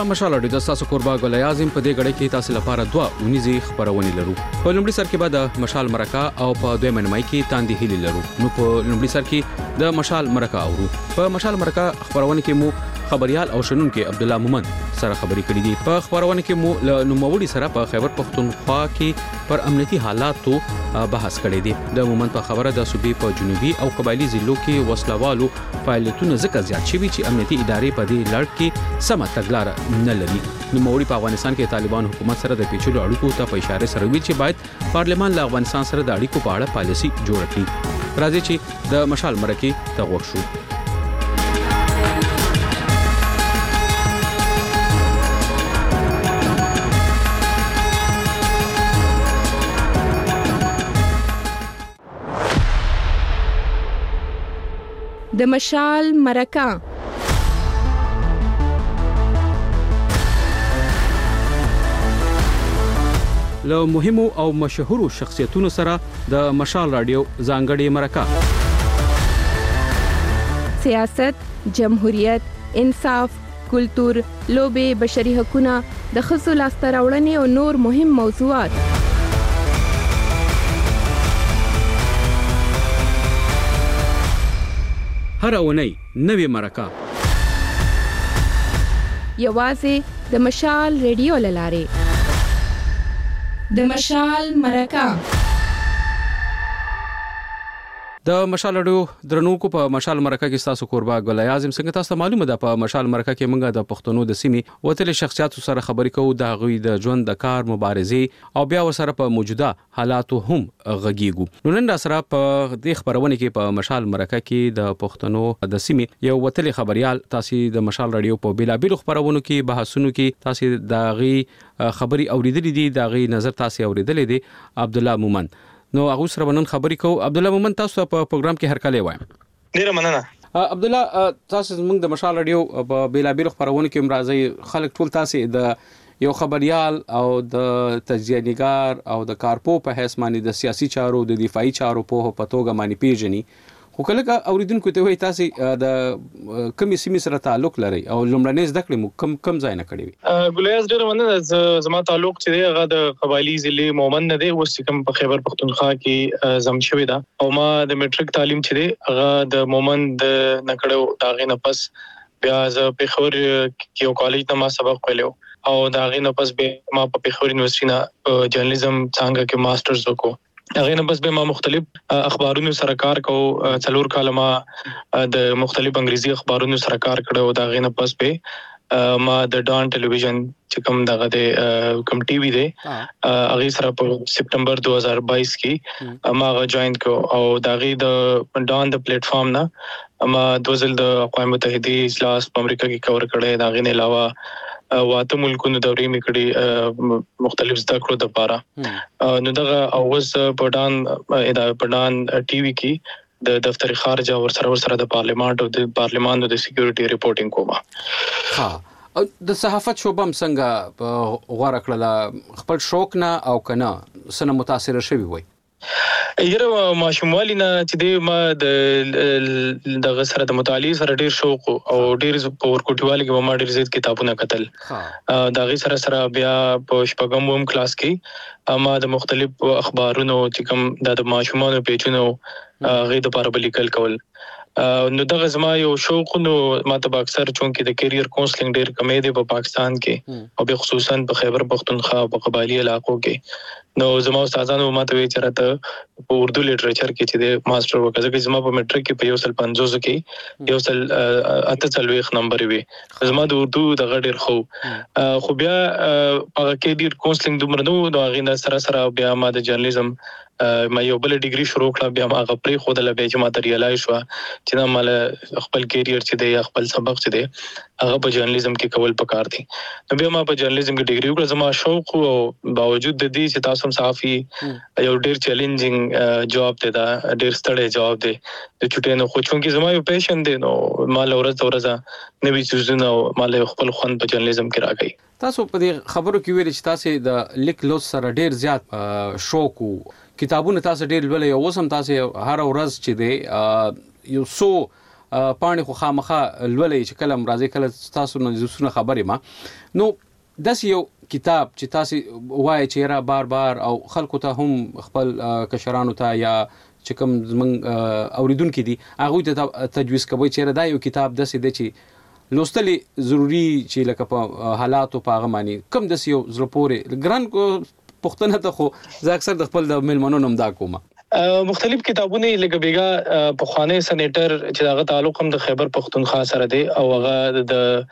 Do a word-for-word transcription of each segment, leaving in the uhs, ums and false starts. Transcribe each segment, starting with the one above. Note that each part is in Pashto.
د مشال اډو د تاسو کوربه ګل اعظم په دې غړې کې تاسو لپاره دوه ونیزي خبرونه لرو. په لومړي سر کې به د مشال مرکه او په دویم نمای کې تاندې هلي لرو. نو په لومړي سر کې د مشال مرکه اورو. په مشال مرکه خبرونه کې مو خبريال او شنونکو عبد الله مومن سره خبرې کړې دي. په خبرونه کې مو له نوموړي سره په خیبر پختونخوا کې پر امنیتي حالاتو بحث کړی دی. د مومن په خبره د صوبې په جنوبي او قبایلی ضلعو کې وسلوالو فعالیتونه ځکه زیات شوي چې امنیتي ادارې په دې لړ کې سم تګلارې نه لري. نوموړي په افغانستان کې طالبان حکومت سره د پیچلو اړیکو ته په اشاره سره ویل چې باید پارلمان له افغانستان سره د اړیکو په اړه پالیسي جوړ کړي. راځي چې د مشال مرکه ته وګورو شو. د مشال مرکه له مهمو او مشهورو شخصیتونو سره د مشال رادیو ځانګړې مرکه. سیاست، جمهوریت، انصاف، کلتور، لوبې، بشري حقوقونه، د ښځو لاسته راوړنې او نور مهم موضوعات. هر اونۍ نوې مرکه یوازې د مشال ریډیو لاره. د مشال مرکه د مشال اډو درنوکو په مشال مرکه کې تاسو کوربه ګل اعظم څنګه تاسو معلومه ده په مشال مرکه کې موږ د پښتنو د سیمې وتل شخصیتو سره خبرې کوو د غوي د ژوند د کار مبارزې او بیا وسره په موجوده حالاتو هم غږیږو. نو نن سره په دې خبرونه کې په مشال مرکه کې د پښتنو د سیمې یو وتل خبريال تاسو د مشال رادیو په بیلابل خبرونو کې بحثونو کې تاسو د غي خبري اوریدلې دي د غي نظر تاسو اوریدلې دي عبد الله مومن. نو هغه سره ونن خبرې کوو. عبد الله مومن تاسو په پروګرام کې هر کله وایم. ډیره مننه. عبد الله تاسو موږ د مشال رادیو په بیلابل خبرونه کې مرزي خلک ټول تاسو د یو خبريال او د تجزیه‌نګار او د کارپو په حیث باندې د سیاسي چارو د دفاعي چارو په پتوګه باندې پیژني. خو کله اوریدونکو ته وایي تاسو د کمی سیمې سره تعلق لري او لومړنۍ زده کړې مو کم کم ځای نه کړی وي. ګلیاز ډېر مننه. زما تعلق چې دی هغه د قبایلی ضلع مومن نه دی، اوس کوم په خیبر پختونخوا کې زم شوی دا او ما د میټریک تعلیم چې دی هغه د مومن د نکړو داغه نه پس بیا ز په خور کې یو کالج ته ما سبق ویلو او داغه نه پس به ما په خور یونیورسيټي نه جرنالیزم څنګه کې ماسترز وکړو. هغه نه بس به ما مختلف اخبارونو سره کار کو څلور کاله ما د مختلف انګریزي اخبارونو سره کار کړو. دا غینه پس به ما د ډان ټلویزیون چې کوم دغه د کوم ټي وي دی هغه سره په سپټمبر دو هزار بائیس کې ما جوائن کو او دا غي د ډان د پلیټ فارم نه ما دوزل د اقوام متحده اجلاس په امریکا کې کور کړی. دا غینه علاوه واته ملکونو دورې میکړي مختلف زده کړو د پاره. نو دغه اوس پډان اداره پډان ټي وي کې د دفتر خارجه ور سره ور سره د پارلیمان او د پارلیمان د سکیورټي ریپورټینګ کومه. ها د صحافت شوبم څنګه غوړه کړله خپل شوق نه او کنه سره متاثر شوی وي؟ یره ماشوموالی نه چې د ما د دغه سره د مطالعه سره ډیر شوق او ډیر په ورکوټیوالي کې ما ډیر زیات کتابونه کتل. دا غي سره سره بیا په شپږم وم کلاس کې ما د مختلف اخبارونو چې کوم د ماشومانو پیجونو غي د پاره بلیکل کول. نو دغه زما یو شوق نو ماته اکثر چونکې د کیریئر کونسلینګ ډیر کمې دی په پاکستان کې او به خصوصا په خیبر پختونخوا او په قبایلی علاقو کې. نو زما استادانو ماته وی چرته په اردو لټریچر کې چې د ماستر وکړه چې زما په میټریک کې په یو سل پنځوس کې یو سل اته څلويخ نمبر وي. زما د اردو د غډیر خو خو بیا هغه کې ډیر کونسلینګ دومره نو دا غینه سره سره بیا ما د جرنالیزم ما یو بل ډیګري شروع کړم. بیا ما غپري خو د لبه چې ما ته ریلای شو چې نه مال خپل کیریئر چې دی خپل سبق چې دی هغه په جرنالیزم کې کول پکار دي. نو بیا ما په جرنالیزم کې ډیګري وکړه. زما شوق او باوجود د دې چې تاسو هم صحافي یو ډیر چیلنجینګ جواب دی دا ډیر ستړی جواب دی د چټینو خو چونکې زما یو پیشن دی نو مال ورځ ورځ نوې چیزونه مال خپل خوان په جرنالیزم کې راغی. تاسو په دې خبرو کې ویل چې تاسو د لیک لوست سره ډیر زیات شوق او کتابونه تاسو ډیر ولې اوس هم تاسو هر ورځ چې دی یو سو پاڼې خو خامخا لولئ چې کله راځي کله تاسو نه زوسونه خبرې ما نو داس یو کتاب چې تاسو وایي چې را بار بار او خلکو ته هم خپل کشرانو ته یا چې کوم زمونږ اوریدونکو دي هغه ته تجویز کوي چې دا یو کتاب داسې دی چې لوستل ضروری چې لکه په حالاتو په هغه معنی کم داسې یو زړه پورې ګران پښتنه ته خو زه اکثر د خپل د ملمنو نوم دا کوم مختلف کتابونه لکه بیګا په خوانه سېنیټر چې هغه تعلق هم د خیبر پختونخوا سره دی او هغه د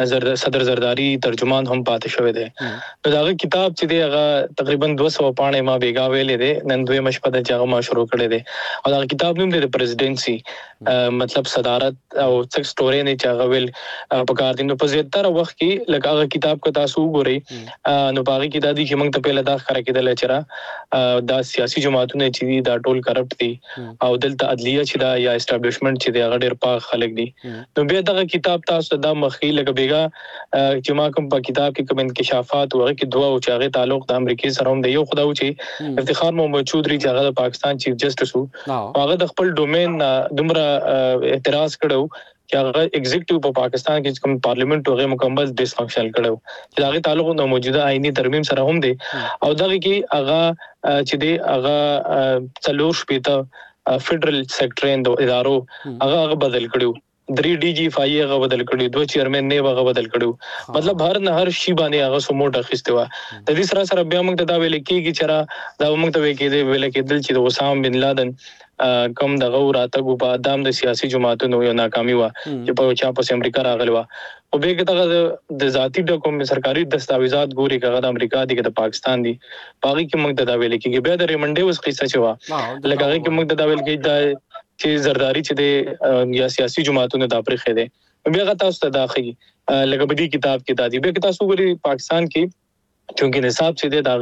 صدر زرداری ترجمان هم پاتې شوی دی نو دا کتاب چې دی هغه تقریبا دو سو پاڼې ما بیګا ویلې دی نن دوی مشپد چې هغه ما شروع کړی دی او دا کتاب نوم دی د پریزیډنسي مطلب صدارت او څک سټوري نه چې هغه ویل په کار دي نو په زیاتره وخت کې لکه هغه کتاب کو تاسو وګورئ نو باغی کې دا دي چې موږ ته په لدا خره کېدل چې را دا سیاسي جماعتونه چې دي دا ټول کرپټ دي او دلته عدلیه چې دا یا اسټابلیشمنت چې دی هغه ډېر پاک خلک دي نو بیا دا کتاب تاسو دا مخې لکه بیګا چې ما کوم په کتاب کې کوم انکشافات وغه کې دوا او چې هغه تعلق د امریکای سره هم دی یو خدای چې افتخار محمد چودري چې هغه د پاکستان چیف جسټس وو هغه د خپل ډومین دومره اعتراض کړو چې هغه ایگزیکټیو په پاکستان کې کوم پارلیمنت هغه مکمل ډیس فنکشنل کړو چې هغه تعلق د موجوده آئینی ترمیم سره هم دی او دغه کې هغه چې دی هغه څلور شپېته فدرال سیکټرین د ادارو هغه هغه بدل کړو درې ډي جی فای هغه بدل کړي دوه چیرمن نه هغه بدل کړي مطلب هر نه هر شی باندې هغه سموټ اخیسته و د دې سره سره بیا موږ ته دا ویل کېږي چې را دا موږ ته ویل کېږي ویل کېدل چې د اسامه بن لادن کوم دغه راته په ادم د سیاسي جماعتونو یو ناکامي و چې په چا په امریکا راغلی و او به کې د ذاتی ډاکوم سرکاري دستاویزات ګوري کغه د امریکا دي د پاکستان دي باقي کې موږ ته دا ویل کېږي بیا د ریمنډي وس قصه چوا لکه هغه کې موږ ته دا ویل کېږي دا چې زرداری چې د یا سیاسي جماعتونو د پرخې ده بیا تاسو ته داخلي لکه بدی کتاب کې دادی به تاسو ګوري پاکستان کې چونکې نصاب چې د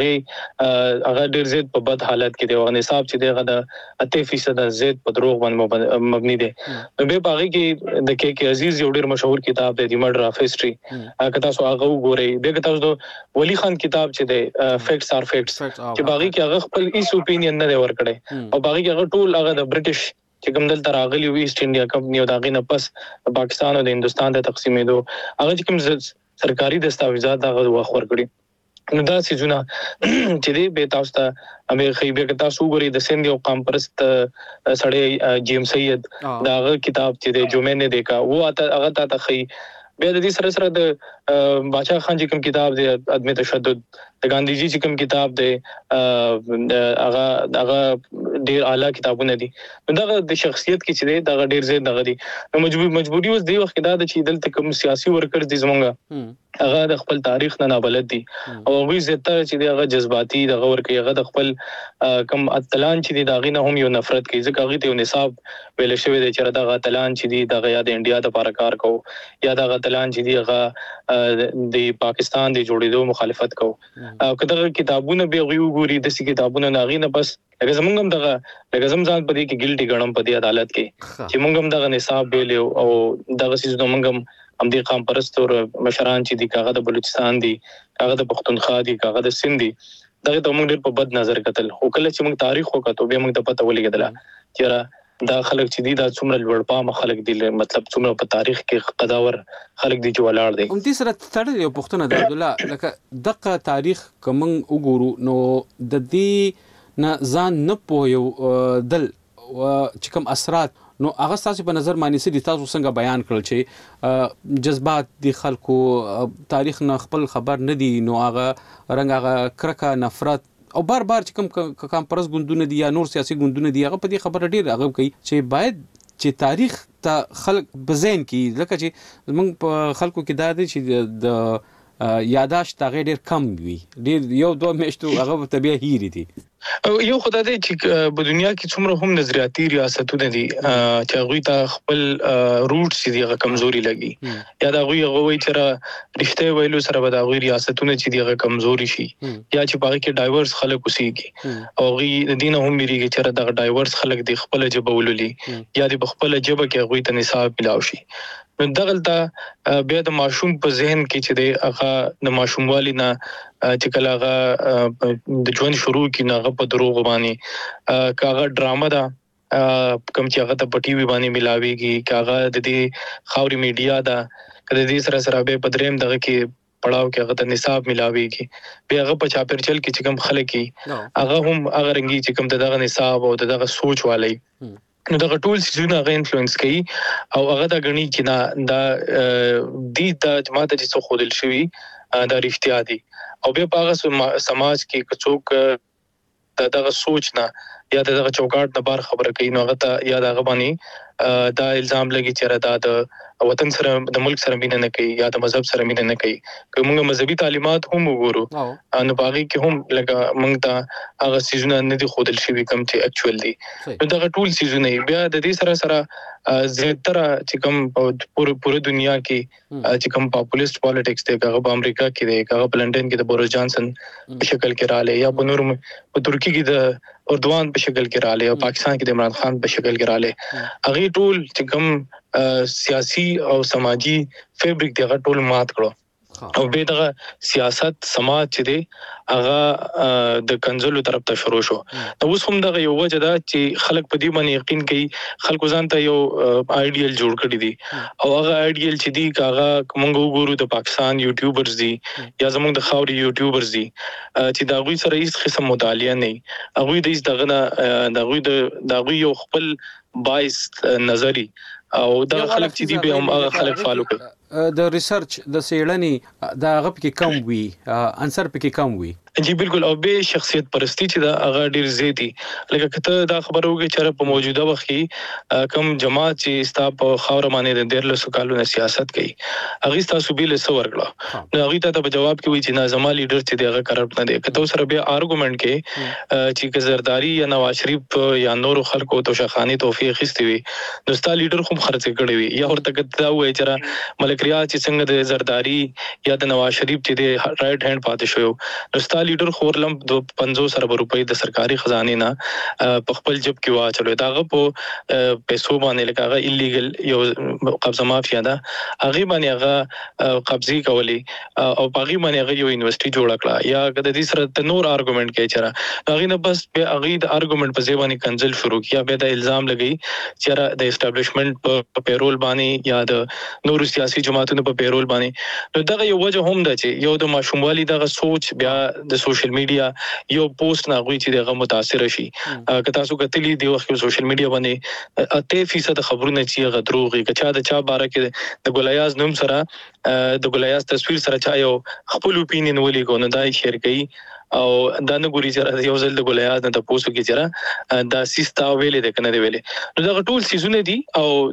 هغه هغه ډیر زیات په بد حالت کې دی او نصاب چې دی هغه د اته فیصد زیات په دروغ باندې مبني دی به باغی کې د کې کې عزیز یو ډیر مشهور کتاب دی د مرډر اف هیستوري هغه تاسو هغه وګورئ به تاسو د ولی خان کتاب چې دی فیکټس ار فیکټس چې باغی کې هغه خپل ایس اوپینین نه ور کړی او باغی کې هغه ټول هغه د برټش چې کوم دلته راغلی وی ایست انډیا کمپنی او دا غي نه پس پاکستان او د هندستان ته تقسیمېدو هغه چې کوم سرکاري دستاویزات هغه واخ ورکړي نو دا سيزونه چې دی به تاسو ته امیر خیبه کې تاسو وګورئ د سند یو قام پرست سړی جیم سید دا کتاب چې دی جو میں نے دیکھا وہ هغه ته خي بیا د دې سره سره د باچا خان چې کوم کتاب دی عدم تشدد د ګاندھی جی چې کوم کتاب دی هغه هغه ډیر اعلی کتابونه دي دا د شخصیت کې چې دی دا ډیر زیات دغه دي نو مجبور مجبوری اوس دی وخت دا چې دلته کوم سیاسي ورکر دي زمونږه هغه د خپل تاریخ نه نابلد دي او هغه زیاتره چې دی هغه جذباتي دغه ورکه هغه د خپل کوم اتلان چې دی داغې نه هم یو نفرت کوي ځکه هغه ته نصاب ویل شوی دی چې دغه اتلان چې دی دغه یاد انډیا ته لپاره کار کوو یا دغه اتلان چې دی هغه د پاکستان د جوړېدو مخالفت کوو او کله کتابونه به وګوري د سې کتابونو ناغي نه بس لکه زمونږ هم دغه لکه زم ځان پدې کې ګلټي ګڼم پدې عدالت کې چې مونږ هم دغه نصاب ویلو او دغه سيزونه مونږ هم هم دي قام پرست او مشران چې دي کاغه د بلوچستان دي کاغه د پښتونخوا دي کاغه د سند دي دغه ته مونږ ډېر په بد نظر کتل او کله چې مونږ تاریخ وکړو به مونږ ته پته ولګیدله چې دا خلک چې دي دا څومره لوړ پام خلک دي مطلب څومره په تاریخ کې قداور خلک دي چې ولاړ دي هم دې سره تړلې یو پښتنه د عبد الله لکه دغه تاریخ کوم وګورو نو د دې نه ځان نه پویو دل چې کوم اثرات نو هغه تاسو په نظر مانی سي تاسو څنګه بیان کړل چې جذبات دي خلکو تاریخ نه خپل خبر نه دي نو هغه رنګ هغه کرکه نفرت او بار بار چې کوم کام پرس ګوندونه دي یا نور سیاسي ګوندونه دي هغه په دې خبره ډیر هغه کوي چې باید چې تاریخ ته خلک بزین کی لکه چې موږ په خلکو کې دا دي چې د یاداشت هغه ډیر کم وي ډیر یو دوه میاشتو هغه طبيعي هېری دي یو خدای دې چې په دنیا کې څومره هم نظریاتي ریاستونه دي چې هغه ته خپل روټس دي هغه کمزوري لګي یا دا غوي هغه وي چې رښتیا ویلو سره به دا غوي ریاستونه چې دي هغه کمزوري شي یا چې باقي کې ډایورس خلک اوسېږي او غي د دین هم میریږي چې دا ډایورس خلک دي خپل جبه ولولي یا د خپل جبه کې غوي ته نصاب ملاوي شي نو دغلته بیا د ماشوم په ذهن کې چې د هغه د ماشوموالي نه چې کله هغه د ژوند شروع کی نه هغه په دروغ باندې کاغه ډرامه ده کم چې هغه ته په ټي وي باندې ملاويږي کاغه د دې خاوري میډیا دا کله دې سره سره به پدریم دغه کې پړاو کې هغه ته نصاب ملاويږي به هغه په چاپرچل کې چې کوم خلک کی هغه هم هغه رنګي چې کوم دغه نصاب او دغه سوچ والی نو دغه ټول سيزونه هغه انفلوئنس کوي او هغه د غني چې نه دا د د جماعت چې څو خودل شوی دا رښتیا دي او به په هغه سماج کې کڅوک دغه سوچ نه یا دغه چوکاټ نه بار خبره کوي نو هغه ته یا دغه باندې دا الزام لګي چې را د وطن سره د ملک سره مینه نه کوي یا د مذهب سره مینه نه کوي کومه مذهبي تعلیمات هم وګورو نو باغی کې هم لکه موږ ته هغه سيزونه نه دي خودل شي کوم چې اکچوال دي نو دغه ټول سيزونه بیا د دې سره سره زیاتره چې کوم پوره پوره دنیا کې چې کوم پاپولیست پالیټکس دی هغه په امریکا کې دی هغه په لندن کې د بوریس جانسن په شکل کې رااله یا په نور په ترکی کې د اردوان په شکل کې رااله او پاکستان کې د عمران خان په شکل کې رااله هغه ټول چې کوم سیاسي او سماجی فیبریک دغه ټول مات کړو او به دغه سیاست سماج چې دی هغه د کنزلو طرف ته شروع شو نو اوس هم دغه یو وجه ده چې خلک په دې باندې یقین کوي خلکو ځان ته یو آیډیل جوړ کړی دي او هغه آیډیل چې دی هغه موږ وګورو د پاکستان یوټیوبرز دي یا زموږ د خاوري یوټیوبرز دي چې دا غوي سره هیڅ قسم مطالعه نه هغه د دغه نه دغه د دغه یو خپل بایس نظری او دا خلک چې دی به هم هغه خلک فالو کوي د ریسرچ د سیړنی دا غپ کې کم وی انسر پکې کم وی جی بالکل او به شخصیت پرستی چې دا هغه ډیر زیاتی لکه کته دا خبره وګړي چې په موجوده وخت کې کم جماعت چې ستا په خاور باندې د ډیر له سکالو سیاست کوي هغه تاسو به له سور کړه نو هغه ته په جواب کې وی چې نظام لیډر چې دغه کرپټ نه دی کته سره به آرګومنت کې چې زرداری یا نواز شریف یا نور خلکو توشخانی توفیق خستوي نو ستا لیډر خو خرڅ کړی وي یا ورته کته وای چې ملک ریاض چې څنګه د زرداری یا د نواز شریف چې د رائټ هند پاتې شو نو ستا لیډر خورلم د پنځوس ارب روپۍ د سرکاري خزانه نه په خپل جب کې واچلو داغه په پیسو باندې لکه هغه ایلیګل یو قبضه مافیا ده هغه باندې هغه قبضه کولی او باغی باندې هغه یو یونیورسيټي جوړ کړه یا د دې سره د نور آرګومنت کې چره هغه نه بس به هغه د آرګومنت په ځای باندې کنزل شروع کیا به د الزام لګی چې د اسټابلیشمنت په پیرول باندې یا د نور سیاسي جماعتونو په پیرول باندې نو دغه یو وجه هم ده چې یو د ماشوموالي دغه سوچ بیا د سوشل میډیا یو پوسټ نه غوي چې دغه متاثر شي که تاسو کتلی دی وخت سوشل میډیا باندې اته فیصد خبرونه چې غ دروغي که چا د چا باره کې د ګولیاز نوم سره د ګولیاز تصویر سره چا یو خپل اپینین ولي کو نه دای شیر کوي او دا نه ګوري چې یو ځل د ګولیاز نه تاسو کې چیرې دا سیستا ویلې د کنه دی ویلې نو دا ټول سيزونه دي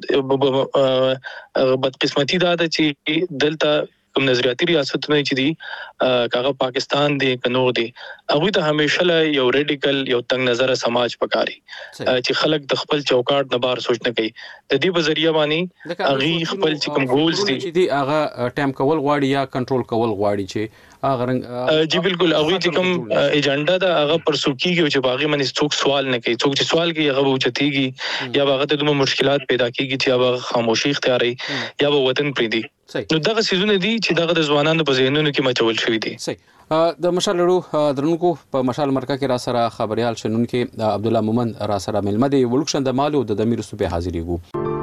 او بدقسمتي دا ده چې دلته کوم نظریاتي ریاستونه چې دي کاغه پاکستان دی کنور دی هغه ته همیشه یو ریډیکل یو تنگ نظر سماج پکاري چې خلک د خپل چوکاټ نه بار سوچ نه کوي د دې په ذریعہ باندې هغه خپل چې کوم ګولز دي چې دی هغه ټایم کول غواړي یا کنټرول کول غواړي چې هغه رنګ جی بالکل هغه چې کوم ایجنډا دا هغه پرسوکیږي چې باغی منځ څوک سوال نه کوي څوک چې سوال کوي هغه وچتيږي یا هغه ته دومره مشکلات پیدا کیږي چې هغه خاموشي اختیاري یا وطن پریدي نو دغه سيزونه دي چې دغه د ځوانانو په ذهنونو کې مچول شوی دي صحیح د مشال لړو درنکو په مشال مرکه کې را سره خبريال شنن کې عبد الله مومن را سره ملمه دی ولکشن د مالو د دمیر صوبې حاضرېګو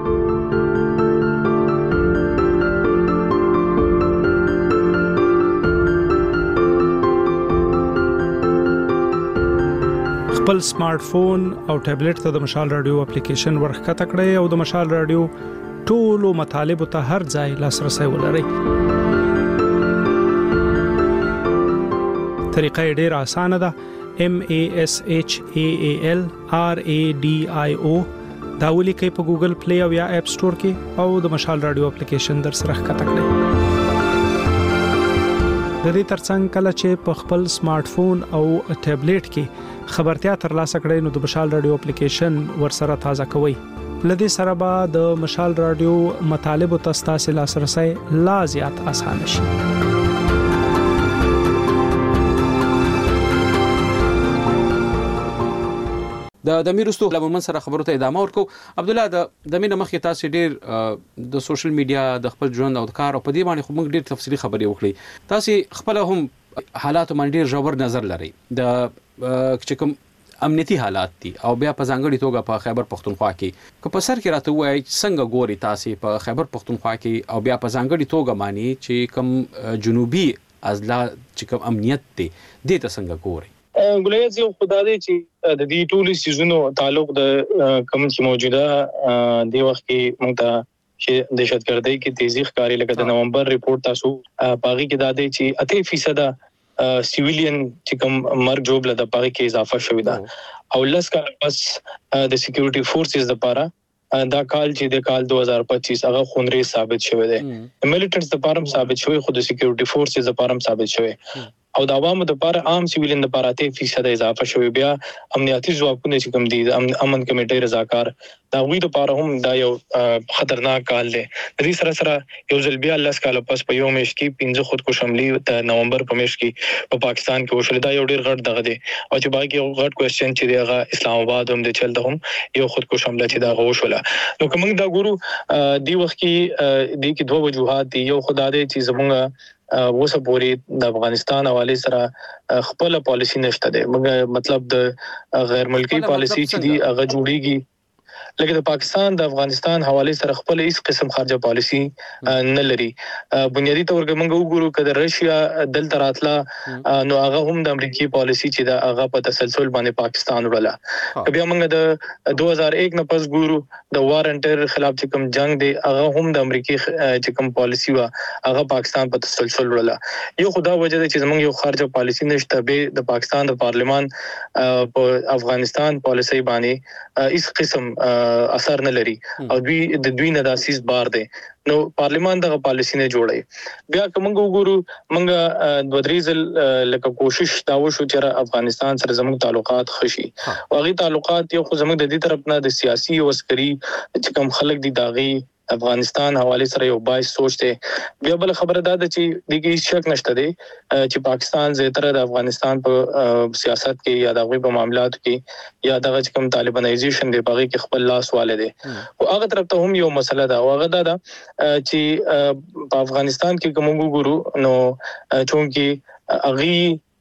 خپل سمارټ فون او ټابلیټ ته د مشال رادیو اپلیکیشن ورخکته کړئ او د مشال رادیو ټولو مطالبه ته هر ځای لاسرسي ولرئ. طریقه ډیره اسانه ده. M A S H A A L R A D I O دا ولیکئ په ګوګل پلی او یا اپ سٹور کې او د مشال رادیو اپلیکیشن در سره ښکته کړئ. د دې ترڅنګ کله چې په خپل سمارټ فون او ټابلیټ کې خبرتیا ترلاسه کړئ نو د مشال رادیو اپلیکیشن ورسره تازه کوئ. لدې سره به د مشال رادیو مطالب او تاسو لاسرسي لا زیات اسانه شي. د دمیرستو لمن سره خبرو ته ادامه ورکو. عبد الله د دمینه مخکې تاسو ډیر د سوشل میډیا د خپل ژوند او د کار او په دې باندې خو موږ ډیر تفصیلی خبرې وکړې. تاسو خپل هم حالات باندې ډیر ژور نظر لري. د چې کوم امنیتي حالات دي او بیا په ځانګړي توګه په خیبر پختونخوا کې که په سر کې راته وایي څنګه ګوري تاسو په خیبر پختونخوا کې او بیا په ځانګړي توګه معنی چې کوم جنوبي اضلاع چې کوم امنیت دي د ته څنګه ګوري؟ ګولایز یو خدای چې د دې ټولو سيزونو تعلق د کوم چې موجوده دی وخت کې موږ ته چې دهشتګردۍ کې تیزی ښکاری لکه د نومبر ریپورت تاسو باغی کې دا دی چې اته فیصد سیویلین چې کوم مرګ جوړ لده باغی کې اضافه شوې ده او لس کال پس د سکیورټي فورسز لپاره دا کال چې د کال دوه هزار پچیس هغه خونري ثابت شوی دی ملیټنټس لپاره ثابت شوی خو د سکیورټي فورسز لپاره ثابت شوی او د عوامو لپاره عام سیویلین لپاره اته فیصد اضافه شوی بیا امنیتي ځواکونه چې کوم دي امن کمیټې رضاکار دا وی لپاره هم دا یو خطرناک کال دی د دې سره سره یو ځل بیا لس کال پس په یو میش کې پنځه خودکش حملې د نومبر په میش کې په پاکستان کې وشول دا یو ډیر غټ دغه دی او چې باقي یو غټ کوېسچن چې دی هغه اسلام آباد هم د چلته هم یو خودکش حمله چې دا وشول نو کوم دا ګورو دی وخت کې د کې دوه وجوهات دي یو خدای دې چې زمونږ وسه پوری د افغانستان حواله سره خپل پالیسی نشته ده مګر مطلب د غیر ملکی پالیسی چې دی هغه جوړیږي لکه د پاکستان د افغانستان حواله سره خپل هیڅ قسم خارجه پالیسی نه لري بنیادی تور کې موږ وګورو کله رشیا دلته راتله نو هغه هم د امریکای پالیسی چې دا هغه په تسلسل باندې پاکستان وړله بیا موږ د دوه هزار یک نه پس ګورو د وارنټر خلاف چې کوم جنگ دی هغه هم د امریکای چې کوم پالیسی وا هغه پاکستان په تسلسل وړله یو خدا وجه چې موږ یو خارجه پالیسی نشته به د پاکستان د پارلیمان په افغانستان پالیسی باندې هیڅ قسم اثر نه لري او دوی د دوی نه د اساس بار دی نو پارلیمان دغه پالیسی نه جوړي بیا کوم وګورو موږ د ودریزل لکه کوشش دا وشو چې افغانستان سره زموږ تعلقات خشي او هغه تعلقات یو خو زموږ د دې طرف نه د سیاسي او عسکري چې کوم خلک دي داغي افغانستان حواله سره یو باعث سوچته بیا بل خبره ده چې دغه شک نشته دی چې پاکستان زیاتره د افغانستان په سیاست کې یا د غوي په معاملاتو کې یا دغه کوم طالبانایزیشن دی باغی کې خپل لاس والے دي او هغه طرف ته هم یو مسله ده او هغه ده چې په افغانستان کې کوم وګورو نو چونکی اغي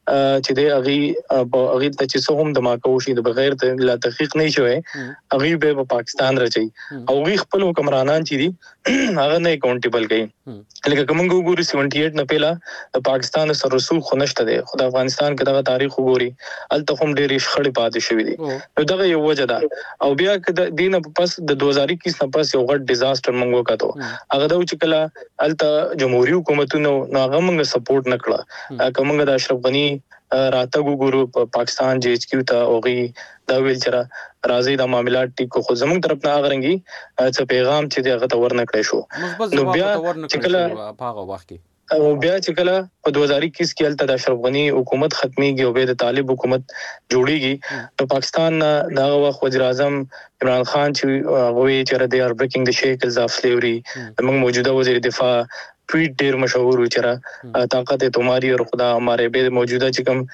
چې د اغي په اغي ته چې څو هم د ماکوشي د بغیر د لا تحقیق نه شوی اغي به په پاکستان راځي او غي خپل حکمرانان چې دي هغه نه اکاونټیبل کوي لکه کوم وګوري سیونټي ایټ نه پیلا د پاکستان سره رسول خنشته دی خو د افغانستان کې دغه تاریخ وګوري الته هم ډېری شخړې پاتې شوې دي نو دغه یو وجه ده او بیا د دینه پس د دوه هزار اکیس نه پس یو غټ ډیزاستر منغو کاته هغه د چې کله الته جمهوریت حکومتونو هغه موږ سپورټ نکړه کومه د اشرف غنی راته ګورو په پاکستان جی ایچ کیو ته اوغي دا ویل چې راځي د معاملات ټیکو خو زموږ طرف نه غرنګي چې پیغام چې دغه تور نه کړی شو نو بیا چې کله په هغه وخت کې او بیا چې کله په دوه هزار اکیس کې الته د اشرف غنی حکومت ختميږي او به د طالب حکومت جوړیږي نو پاکستان دا وخت وزیر اعظم عمران خان چې هغه چې د ار بریکینګ د شیکلز اف سلیوري موږ موجوده وزیر دفاع ټویټ ډیر مشهور و چې طاقت تمہاری اور خدا ہمارے به موجوده چې کوم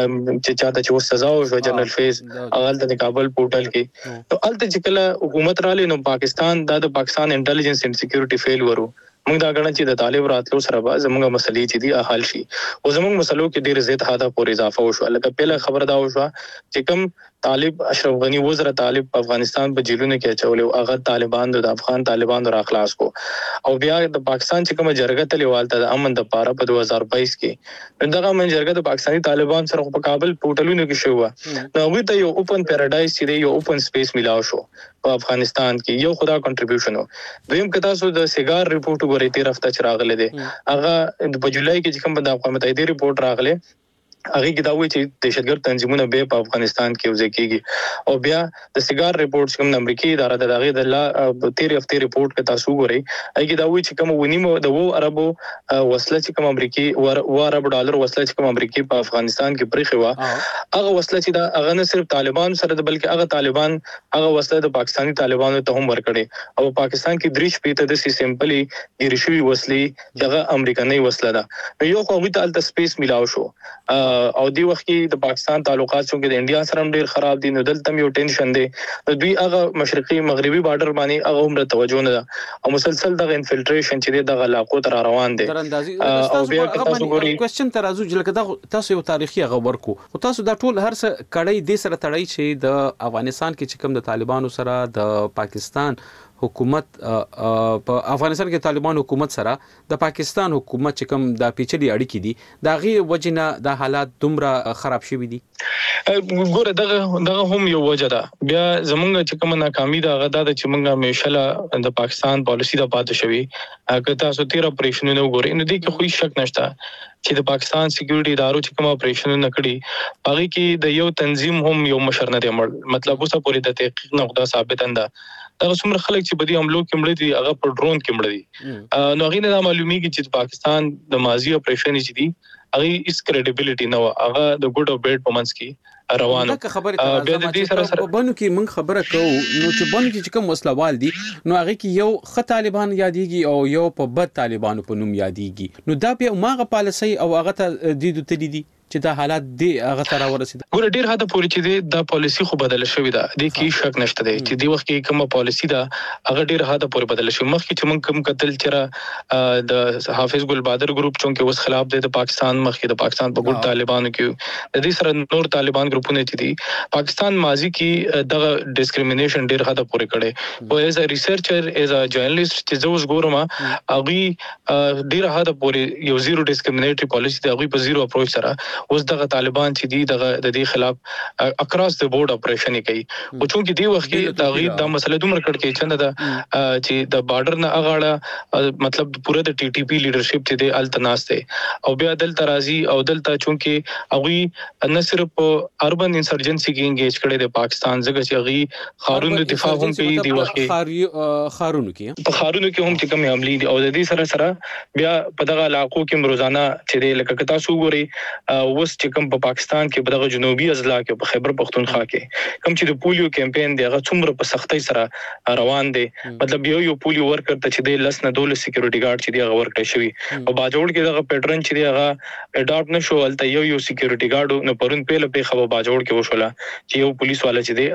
چې چاته چې سزا او جنرال فیس اغل د کابل پورټل کې نو الته چې کله حکومت را لینو پاکستان د پاکستان انټيليجنس اینڈ سکیورټي فیل ورو موږ دا غواړو چې د طالب راتلو سره به زموږ مسلې چې دي حل شي او زموږ مسلو کې ډیر زیات حدا پورې اضافه وشو لکه پیله خبر دا وشو چې کوم طالب اشرف غنی وزیر طالب په افغانستان په جیلونو کې چولې هغه طالبان د افغان طالبان را خلاص کو او بیا د پاکستان چې کوم جرګه تلیوالته د امن د پاره په دوه هزار بایس کې دغه من جرګه د پاکستاني طالبان سره په کابل پورټلونو کې شو نو هغه ته یو اوپن پیراډایز چې دی یو اوپن سپیس ملاو شو په افغانستان کې یو خدا کنټریبیوشن و دویم کتا سو د سیګار ریپورت غوړې تیر هفته چراغله دي هغه په جولای کې چې کوم د اقوام متحده ریپورت راغله هغه کې دا وایي چې دهشتګرد تنظیمونه به په افغانستان کې وځي کېږي او بیا د سیګار ریپورت کوم د امریکای اداره د دغه د لا تیر هفته ریپورت کې تاسو ګورئ هغه کې دا وایي چې کوم ونیمو د وو عربو وسله چې کوم امریکای و عرب ډالر وسله چې کوم امریکای په افغانستان کې پرې خوا هغه وسله چې دا هغه نه صرف طالبان سره بلکې هغه طالبان هغه وسله د پاکستاني طالبانو ته هم ورکړي او پاکستان کې دریش پیته د سیمپلی ګریشوي وسلې دغه امریکایي وسله ده یو خو هغه ته الته سپیس ملاو شو او دی وخت کې د پاکستان تعلقات څنګه د انډیا سره ډیر خراب دي، نو دلته یو ټینشن دی. دوی هغه مشرقي مغربي بارډر باندې هغه عمره توجه نه ده او مسلسل د انفلټریشن چې د علاقو تر روان دي. او بیا تاسو ګورئ کوېسچن تر ازو چې لکه تاسو یو تاریخي غبر کو او تاسو دا ټول هر څه کړی د سره تړی چې د افغانستان کې چې کوم د طالبانو سره د پاکستان حکومت په افغانستان کې طالبان حکومت سره د پاکستان حکومت چې کوم د پیچلي اړیکې دي دا غي وجنه د حالات دومره خراب شوي دي. ګوره دغه دغه هم یو وجه ده. بیا زمونږ چې کوم ناکامي ده هغه د چې مونږه مشله د پاکستان پالیسی د پاتې شوی که تاسو تیر اپریشن نو ګورئ نو دي کې خو شک نشته چې د پاکستان سکیورټي ادارو چې کوم اپریشن نه کړی هغه کې د یو تنظیم هم یو مشر نه دی مړ، مطلب اوسه پوری د تحقیق نقطه ثابت انده دا څومره خلک چې په دې حملو کې مړ دي هغه په ډرون کې مړ دي. نو هغه نه معلومیږي چې پاکستان د ماضي اپریشن چې دي هغه اس کریډیبিলিټي نه و، هغه د ګډ او بیډ په منځ کې روانه. دا خبره تر ازمه چې په بنو کې موږ خبره کوو نو چې بنو کې چې کوم مسلوال دي نو هغه کې یو خ طالبان یادېږي او یو په بد طالبانو په نوم یادېږي. نو دا په ماغه پالیسي او هغه ته د دوی تللی دي چې دا حالات دی هغه تر ورسید. ګور ډیر حد پورې چې دا پالیسی خو بدل شوې ده، د کې شک نشته دی چې دی وخت کې کومه پالیسی ده هغه ډیر حد پورې بدل شوې. مخکې چې موږ کوم قتل چر د حافظ ګل بادر ګروپ چونکه اوس خلاف دی د پاکستان مخکې د پاکستان په ګډ طالبانو کې د دې سره نور طالبان ګروپونه چې دي پاکستان ماضي کې دغه ډیسکریمینیشن ډیر حد پورې کړي. او ایز ا ریسرچر ایز ا جرنالست چې زه اوس ګورم هغه ډیر حد پورې یو زیرو ډیسکریمینیټری پالیسی دی، هغه په زیرو اپروچ سره اوس دغه طالبان چې دي دغه د دې خلاف اکراس د بورډ اپریشن کوي. او چونکې دی وخت کې تغیر د مسله دومره کړ کې چنده ده چې د بارډر نه اغاړه مطلب پوره د ټي ټي پی لیډرشپ چې دی التناس ته او بیا دل ترازی او دلته چونکې هغه نه صرف اربن انسرجنسي کې انګیج کړي د پاکستان ځکه چې هغه خارون د دفاع هم کوي دی وخت کې خارونو کې په خارونو کې هم چې کوم حملې دي او د دې سره سره بیا په دغه علاقو کې روزانه چې دی لکه تاسو ګوري اوس چې کوم په پاکستان کې په دغه جنوبي اضلاع کې په خیبر پختونخوا کې کوم چې د پولیو کمپاین دی هغه څومره په سختۍ سره روان دی. مطلب یو یو پولیو ورکر ته چې د لس نه دولس سکیورټي ګارد چې دی هغه ورکړی شوی او باجوړ کې دغه پیټرن چې دی هغه اډاپټ نشو ولته یو یو سکیورټي ګارد نو پرون پیله په خبر باجوړ کې وشوله چې یو پولیس والا چې دی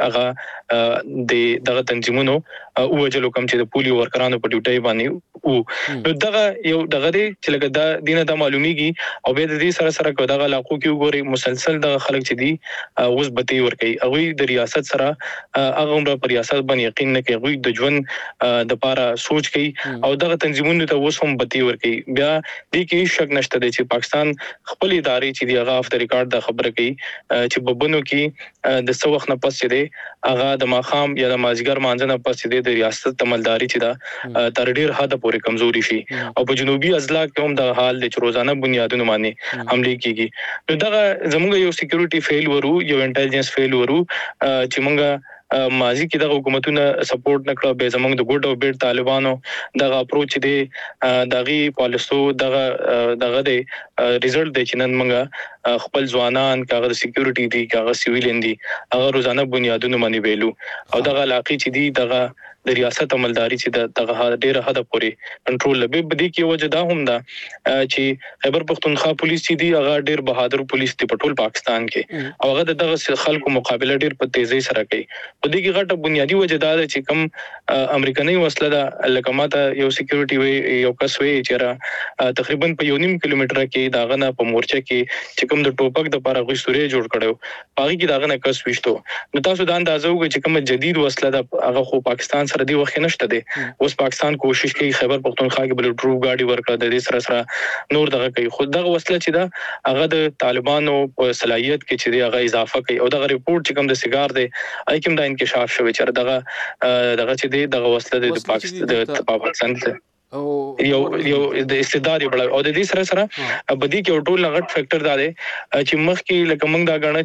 هغه د دغه تنظیمونو او وجلو کوم چې د پولیو ورکرانو په ډیوټي باندې او نو دغه یو دغه دی چې لکه دا دینه د معلومیږي او به د دې سره سره کو دغه علاقو کې وګوري مسلسل د خلک چې دي اوس بتی ور کوي هغه د ریاست سره هغه عمر پر ریاست باندې یقین نه کوي د ژوند د پاره سوچ کوي او دغه تنظیمونو ته اوس هم بتی ور کوي. بیا دې کې شک نشته دی چې پاکستان خپل ادارې چې دی هغه اف د ریکارډ د خبره کوي چې ببنو کې د څو وخت نه پس چې دی هغه د ماخام یا د مازیګر مانځنه پس چې د ریاست تملداري چې دا تر ډیر حد پورې کمزوري شي او په جنوبي اضلاع کې هم د حال د روزانه بنیادونو باندې حمله کیږي. نو دغه زموږ یو سکیورټي فیل ورو یو انټيليجنس فیل ورو چې موږ ماضي کې د حکومتونو سپورټ نکړه به زموږ د ګډ او بیډ طالبانو دغه اپروچ دی دغه پالیسو دغه دغه دی ریزلټ دی چې نن موږ خپل ځوانان کاغه د سکیورټي دی کاغه سیویلین دی هغه روزانه بنیادونو باندې ویلو او دغه علاقې چې دی دغه د ریاست عملداري چې دغه ډیره حد پورې کنټرول لبي بدی کې وجه دا هم ده چې خیبر پختونخوا پولیس چې دی هغه ډیر بهادر پولیس دی په ټول پاکستان کې او هغه دغه خلکو مقابله ډیر په تیزی سره کوي. په دې کې غټه بنیادی وجه دا ده چې کوم امریکایي وسله ده لکه ماته یو سکیورټي وی یو کس وی چې تقریبا په یو نیم کیلومتر کې داغه نه په مورچه کې چې کوم د ټوپک د پاره غوښتوري جوړ کړو هغه کې داغه نه کس وشتو. نو تاسو دا اندازو چې کوم جدید وسله ده هغه خو پاکستان سره دی وخت نشته دی. اوس پاکستان کوشش کوي خیبر پختونخوا کې بل ټرو گاډي ورکړه د دې سره سره نور دغه کوي خو دغه وسله چې دا هغه د طالبانو په صلاحیت کې چې دی هغه اضافه کوي او دغه ریپورت چې کوم د سیګار دی اې کوم دا انکشاف شوی چې دغه دغه چې دی دغه وسله د پاکستان د پاکستان او یو یو د استعداد بڑا او د دې سره سره بدی کې ټول غټ فیکٹر دا دی چې مخ کې لکه موږ دا غاڼه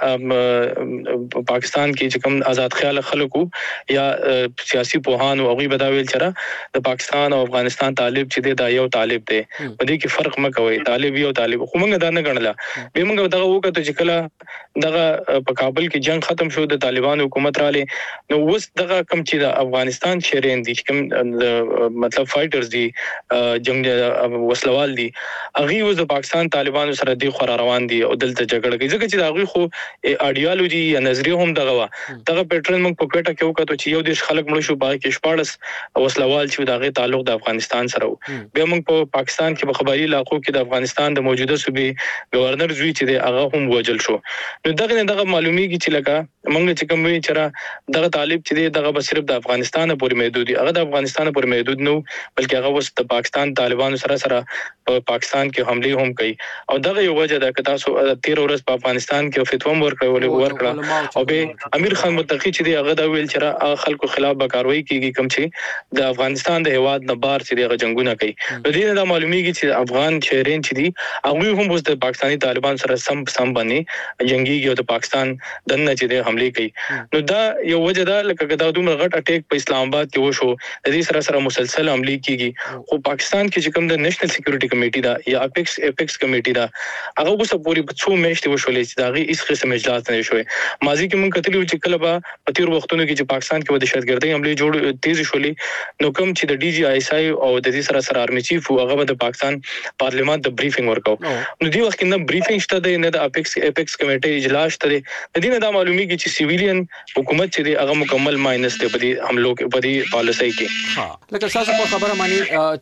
چې پاکستان کې چې کوم آزاد خیال خلکو یا سیاسي پوهان او غوي بداویل چې د پاکستان او افغانستان طالب چې دی دا یو طالب دی بدی کې فرق مکوي طالب یو طالب خو موږ دا نه غنلا به موږ دغه وکړو چې کله دغه په کابل کې جنگ ختم شو د طالبان حکومت رااله نو اوس دغه کم چې د افغانستان شهرین دي کوم مطلب فایټ فایټرز دي جنگ وسلوال دي هغه اوس د پاکستان طالبانو سره دی خور روان دي او دلته جګړه کوي ځکه چې دا هغه خو ایډیالوژي یا نظریه هم دغه وا دغه پیټرن موږ په کوټه کې وکړو چې یو دیش خلک مړ شو باقي کې شپارس وسلوال چې دغه تعلق د افغانستان سره و بیا موږ په پاکستان کې په خبري علاقو کې د افغانستان د موجوده صوبې گورنر زوی چې دی هغه هم وجل شو نو دغه نه دغه معلومیږي چې لکه موږ چې کوم وی چې دغه طالب چې دی دغه به صرف د افغانستان پورې محدود دي هغه د افغانستان پورې محدود نه بلکې هغه وس د پاکستان طالبانو سره سره په پاکستان کې حمله هم کوي او دغه یو وجه ده چې تاسو تیر ورځ په افغانستان کې فتوا ورکړه ورکړه او به امیر خان متقی چې دی هغه دا ویل چې خلکو خلاف به کاروایی کیږي کوم چې د افغانستان د هواد نه بار چې دغه جنگونه کوي نو دې دا معلومیږي چې افغان شهرین چې دي هغه هم اوس د پاکستاني طالبان سره سم سم باندې جنگي او د پاکستان دنه چې د حمله کوي نو دا یو وجه ده لکه دا دومره غټ اٹیک په اسلام آباد کې وشو د دې سره سره مسلسل حمله کیږي خو پاکستان کې چې کوم د نېشنل سکیورټي کمیټي دا یا اپیکس اپیکس کمیټي دا هغه اوس پوری په څو میاشتې وشولې چې دا غي اس قسم اجلاس نه شوی ماضی کې مونږ کتلی چې کله به په تیر وختونو کې چې پاکستان کې د دهشتګردۍ حمله جوړ تیز شولې نو کوم چې د ډي جی آی اس آی او د دې سره سره آرمي چیف هغه د پاکستان پارلیمان د بریفینګ ورکاو نو دی وخت کې نه بریفینګ شته نه د اپیکس اپیکس کمیټي اجلاس ته د دې نه دا معلومیږي چې سیویلین حکومت چې دی هغه مکمل ماینس ته په دې حملو کې په دې پالیسي کې ها لکه تاسو په خبره مانی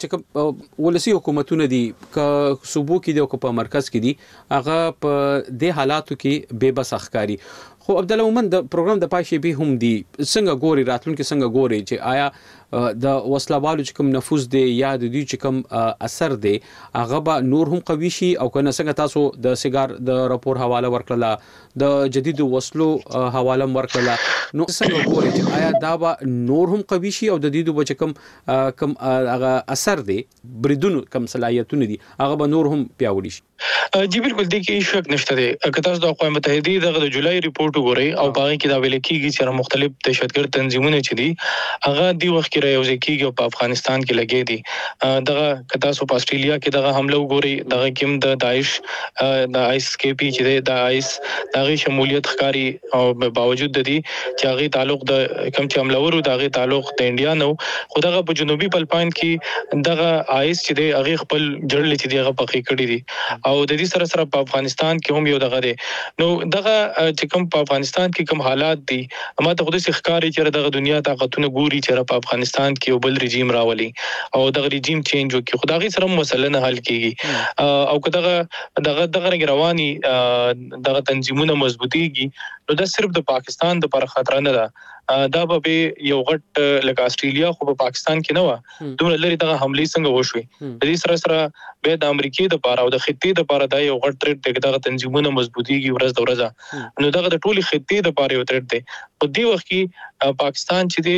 چې ولسی حکومتونه دي ک صوبو کې دی او په مرکز کې دي هغه په دې حالاتو کې بے بس اخکاری خو عبد الله مومن د پروګرام د پای شی به هم دي څنګه ګوري راتلونکي څنګه ګوري چې آیا د وسلوالو چې کوم نفوذ دی یا د دوی چې کوم اثر دی هغه به نور هم قوي شي او کنه څنګه تاسو د سیګار د راپور حواله ورکړه د جدید وسلو حواله ورکړه نو څنګه ګوري چې آیا دا به نور هم قوي شي او د دې د چې کوم کوم هغه اثر دی بریدونو کوم صلاحیتونه دي هغه به نور هم پیاوړي شي جی بالکل د کې شک نشته دی که تاسو د اقوام متحده د جولای ریپورت وګورئ او باغی کې دا ویل کېږي چې مختلف دهشتګرد تنظیمونه چې دي هغه دی وخت کې راوځي کېږي او په افغانستان کې لګي دي دغه که تاسو په استرالیا کې دغه حمله وګورئ دغه کوم د داعش د آیس کې پی چې د آیس دغه شمولیت ښکاری او باوجود د دې چې هغه تعلق د کوم چې حملهورو دغه تعلق د انډیا نو خو دغه په جنوبي پلپاین کې دغه آیس چې د هغه خپل جړل چې دغه پخې کړی دي او د دې سره سره په افغانستان کې هم یو دغه دی نو دغه چې کوم په افغانستان کې کوم حالات دي اما ته خود سي ښکاری چې دغه دنیا طاقتونه ګوري چې په افغانستان کې یو بل رژیم راولي او دغه رژیم چینج وکړي خدای سره مسله نه حل کیږي او کداغه دغه دغه رواني دغه تنظیمونه مضبوطيږي نو دا صرف د پاکستان د پر خطر نه ده دا به یو غټ لکه استرالیا خو په پاکستان کې نه و دومره لري دغه حمله څنګه وشوي د دې سره سره به د امریکای د پاره او د خطې د پاره دا یو غټ ټریډ دغه تنظیمونه مضبوطيږي ورځ د ورځ نو دغه د ټولي خطې د پاره یو ټریډ دی په دې وخت کې پاکستان چې دی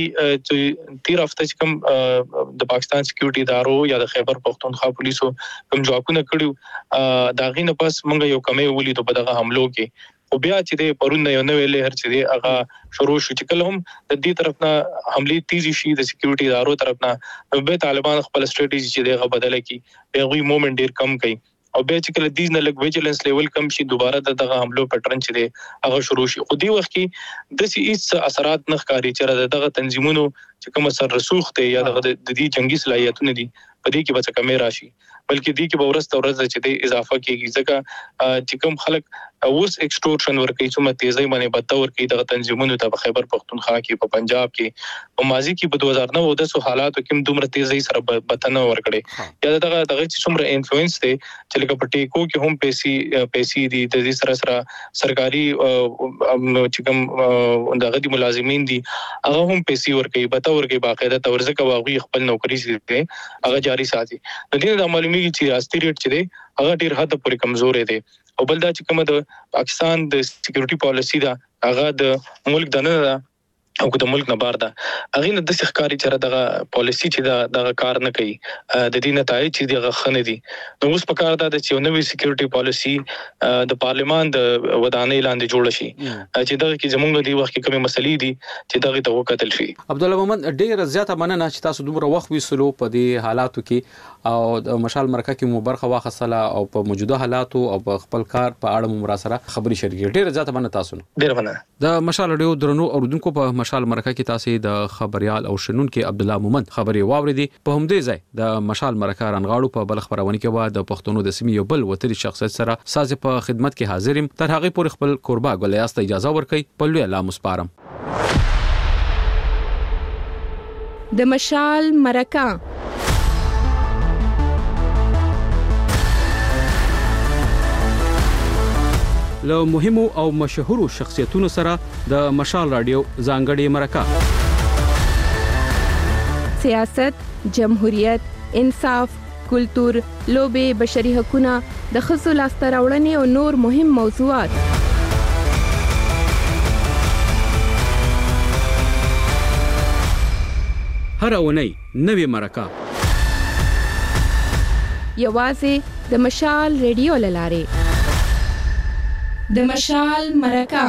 هغه تیر هفته چې کوم د پاکستان سکیورټي ادارو یا د خیبر پختونخوا پولیسو کوم ځواکونه کړیو دا غي نه پس مونږ یو کمې ولیدو په دغه حملو کې او بیا چې د پرون یو نو ویلې هر چې دی هغه شروع شو چې کله هم د دې طرف نه حمله تیزی شي د سکیورټي ادارو طرف نه به طالبان خپل ستراتیژي چې دی هغه بدله کی به غوي مومنت ډیر کم کړي او به چې کله دې نه لګ ویجلنس لیول کم شي دوباره دغه حملو پیټرن چې دی هغه شروع شي خو دې وخت کې د سي هیڅ اثرات نه ښکاري چې دغه تنظیمونو چې کوم اثر رسوخ ته یا دغه د دې جنگي صلاحیتونه دي په دې کې به څه کمې راشي بلکې دې کې به ورسته ورځ چې د اضافه کېږي ځکه چې کوم خلک اوس ایکسټورشن ورکوي چې تیزی باندې بته ورکوي دغه تنظیمونو ته په خیبر پختونخوا کې په پنجاب کې په ماضي کې په دوه هزار نو او دسو حالاتو کې دومره تیزی سره بته نه ورکړي یا دغه دغه چې څومره انفلوئنس دی چې لکه په ټیکو کې هم پیسې پیسې دي د دې سره سره سرکاري چې کوم دغه دي ملازمین دي هغه هم پیسې ورکوي بته ورکوي باقاعده تورزه کوي خپل نوکری سي هغه جاری ساتي د دې د معلومیږي چې ریاستي ریټ چې دی هغه ډیر حد پورې کمزورې دی او بل دا چې کومه د پاکستان د سکیورټي پالیسی دا هغه د ملک د نه او د ملک نه بار ده هغه نه د ښکاری چې دغه پالیسی چې دا دغه کار نه کوي د دې نتایج چې دغه خنه دي نو اوس په کار ده چې نوې سکیورټي پالیسی د پارلیمان د ودانۍ لاندې جوړ شي چې دغه کې زمونږ دی وخت کې کومه مسلې دي چې دغه ته وکتل شي عبد الله مومن ډیر زیاته مننه چې تاسو دومره وخت وسلو په دې حالاتو کې او د مشال مرکه کې مو برخه واخصله او په موجوده حالاتو او په خپل کار په اړه مو مراسله خبري شریک ډیر زیاته مننه تاسو ډیر مننه د مشال ډیو درنو اوردونکو په مشال مرکه کې تاسو د خبريال او شنونکو عبد الله مومند خبري واوریدي. په همدې ځای د مشال مرکه رنغاړو په بل خبرونه کې و د پښتونو د سیمې یو بل وتري شخصیت سره ساز په خدمت کې حاضرم. تر هغه پورې خپل قربا ګلیاس ته اجازه ورکړي. په لوی الله مسپارم. د مشال مرکه له مهمو او مشهورو شخصیتونو سره د مشال رادیو ځانګړي مرکه. سیاست، جمهوریت، انصاف، کلتور، لوبې، بشري حقوقونه، د ښځو لاسته راوړنې او نور مهم موضوعات. هر اونۍ نوې مرکه یوازې د مشال ریډیو لاره. د مشال مرکه.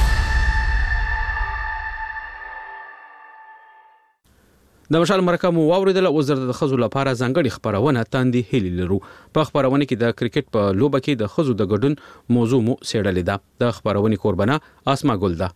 د مشال مرکه مو واوریدله. اوس د خزو لپاره ځانګړي خبرونه تاندې هلي لرو. په خبرونه کې د کرکټ په لوبه کې د خزو د ګډون موضوع مو سیړلې ده. د خبرونه قربانه اسما ګل ده.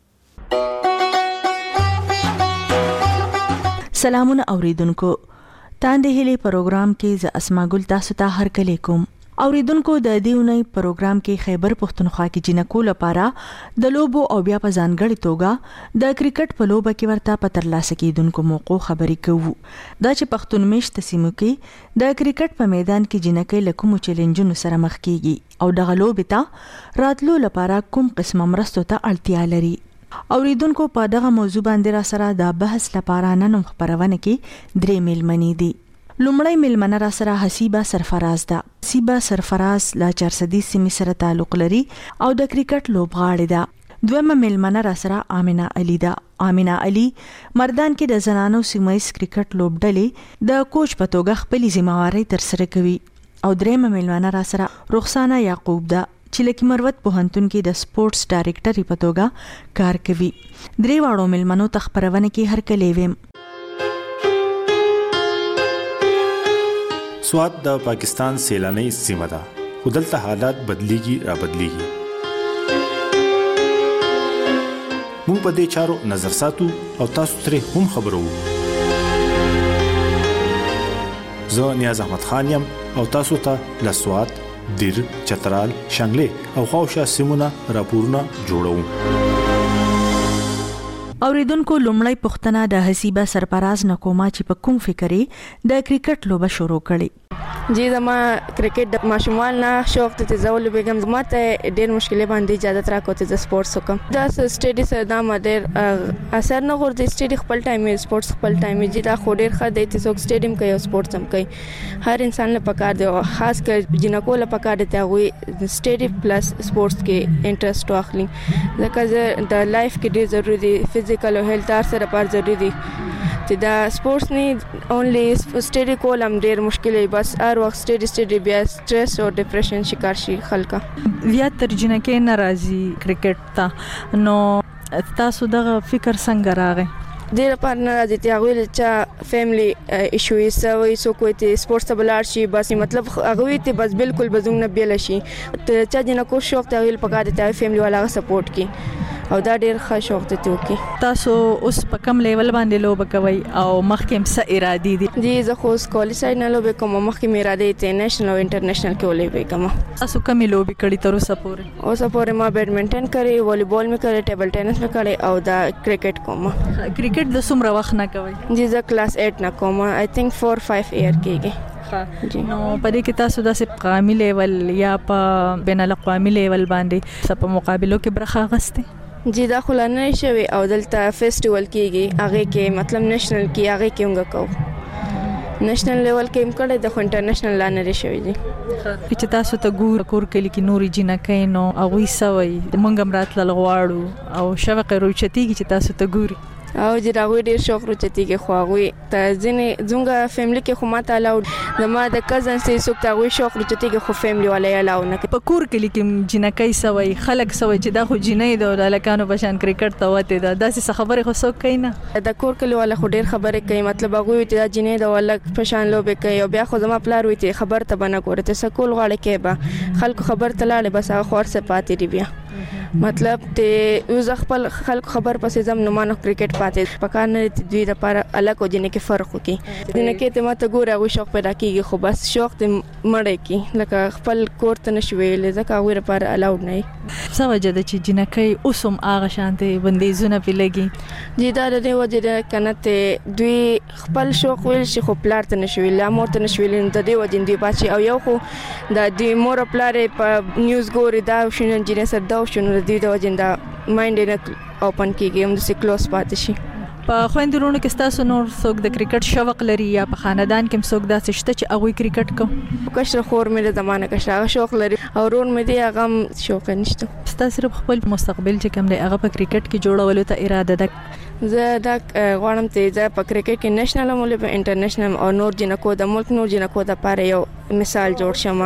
سلامونه اوریدونکو. تاندې هلي پروګرام کې ز اسما ګل تاسو ته هر کله کوم. اوریدونکو د دیونی پروګرام کې خیبر پښتونخوا کې جنکو لپاره د لوبو او بیا په ځانګړي توګه د کرکټ په لوبه کې ورته په ترلاسه کېدونکو موقعو خبرې کوو. دا چې پښتون میشت سیمو کې د کرکټ په میدان کې جنکې له کومو چیلنجونو سره مخ کیږي او دغه لوبې ته راتلو لپاره کوم قسمه مرستو ته اړتیا لري. اوریدونکو په دغه موضوع باندې را سره د بحث لپاره نن خبرونه کې درې میلمنې دي. لومړی میلمنه را سره حسیبه سرفراز ده. حسیبه سرفراز لا چارسدي سیمې سره تعلق لري او د کرکټ لوبغاړې ده. دویمه میلمنه را سره آمنه علي ده. آمنه علي مردان کې د زنانو سیمایي کرکټ لوبډلې د کوچ په توګه خپل ځمواري تر سره کوي. او دریمه میلمنه را سره رخسانه یعقوب ده چې لکه مروت پوهنتون کې د سپورتس ډایریکټر په توګه کار کوي. درې واړو میلمنو ته خبرونه کې هر کله ویم. سواد د پاکستان سیلاني سیمه ده. خو دلته حالات بدلیږي را بدلیږي. موږ په دې چارو نظر ساتو او تاسو ترې هم خبرو. زه نیاز احمد خان یم او تاسو ته له سواد، دیر، چترال، شانګلې او خوشا سیمونه راپورونه جوړوم. اوریدونکو لومړی پښتنه د حسیبه سرفراز نکوما چې په کوم فکرې د کرکټ لوبه شروع کړي. جی زما کرکټ د ماشومان نه شوق ته زول بیگم زما ته ډېر مشکلې باندې اجازه راکوته د سپورتس وکم. دا سټډي سره دا مدر اثر نه غوړي سټډي خپل ټایم سپورتس خپل ټایم جی دا خو ډېر ښه دی چې څوک سټډیم کوي او سپورتس هم کوي. هر انسان له پکار دی او خاص کر جنکو له پکار دی ته وي سټډي پلس سپورتس کې انټرست واخلي. ځکه د لایف کې ډېر ضروري دی. فزیکل او هیلث تر سره پر ضروري دی. چې دا سپورتس نه اونلی سټډي کول هم ډېر مشکل دی. بس هر وخت سټډي سټډي بیا سټرس او ډیپریشن شکار شي خلکا. بیا ترجمه کې ناراضي کرکټ ته نو تاسو دغه فکر څنګه راغی؟ ډېر په ناراضي ته غوښتل چې فیملی ایشوز وي سو کوی ته سپورتس ته بلار شي. بس مطلب هغه ته بس بالکل بزوم نه بیل شي. ته چې جنا کو شوق ته ویل پکاره ته فیملی والا سپورټ کی او دا ډېر ښه شوق ته توکي. تاسو اوس په کم لیول باندې لوب کوي او مخکې هم څه ارادي دي؟ جی زه خو کالج سایډ نه لوب کوم. مخکې مې اراده ته نېشنل او انټرنیشنل کې ولې کوم. تاسو کومې لوبې کړې تر اوسه پورې؟ اوسه پورې ما بیډمنټن کړی، والیبال مې کړی، ټیبل ټینس مې کړی او دا کرکټ کوم. کرکټ د څومره وخت نه کوي؟ جی زه کلاس اټ نه کوم. آی تھنک فور فایو ایئر کېږي. نو په دې کې تاسو د قومي لیول یا په بین الاقوامي لیول باندې څه په مقابلو کې برخه اخیستې؟ جی دا خو نه شوی او دلته فیسټیوال کېږي هغه کې مطلب نېشنل کې هغه کې موږ کوو. نېشنل لیول کې هم کړی د خو انټرنیشنل لا نه شوی دی. چې تاسو ته ګور کور کې لیکي نوري جنکې نو هغه سوي موږ هم راتل غواړو او شوق روچتيږي چې تاسو ته ګوري او چې راغوي ډیر شوق روچتيږي خو هغه ته ځنې زونګه فیملی کې خو ماته الاو د ما د کزن سي سوک ته غوي شوق روچتيږي خو فیملی ولا الاو نه. په کور کې لیکم جنکې سوي خلک سوي چې دا خو جنې د لکانو بشان کرکټ ته وته دا داسې خبره خو څوک کوي نه. د کور کې ولا خو ډیر خبره کوي مطلب هغه چې دا جنې د ولک بشان لوبه کوي او بیا خو زما پلار وي ته خبر ته بنه کوره ته سکول غاړه کې به خلکو خبر تلاله بس هغه خور څه پاتې دی بیا مطلب ته یو خپل خلک خبر پسې زم نو مانو کرکټ پاتې پکار نه دوی لپاره الګ او جنې کې فرق وکي دنه کې ته ماته ګوره غو شوق پیدا کیږي خو بس شوق ته مړ کی لکه خپل کور ته نشویل ځکه غوړ لپاره الاود نه څه وجه د چې جنکې اوسم هغه شانته بندیزونه په لګي جی دا د وجه کنه ته دوی خپل شوق ویل شي خو پلار ته نشویل لا مور ته نشویل د دې وجه دی بچي او یو خو د دې مور پلار په نیوز ګوري دا شنو انجینر سره دا شنو د دې وجه دا مایند نه اوپن کیږي هم د سیکلوس پاتې شي په خويندرونو کې تاسو نور څوک د کرکټ شوق لري یا په خاندان کې څوک داسې شته چې هغه کرکټ کو کشر خور مې د زمانه کشر شوق لري او ورور مې دی هغه شوق نشته تاسو صرف خپل مستقبل چې کوم دی هغه په کرکټ کې جوړولو ته اراده ده زه دا غواړم ته زه په کرکټ کې نېشنل مولې په انټرنیشنل او نور جنکو د ملک نور جنکو د پاره یو مثال جوړ شم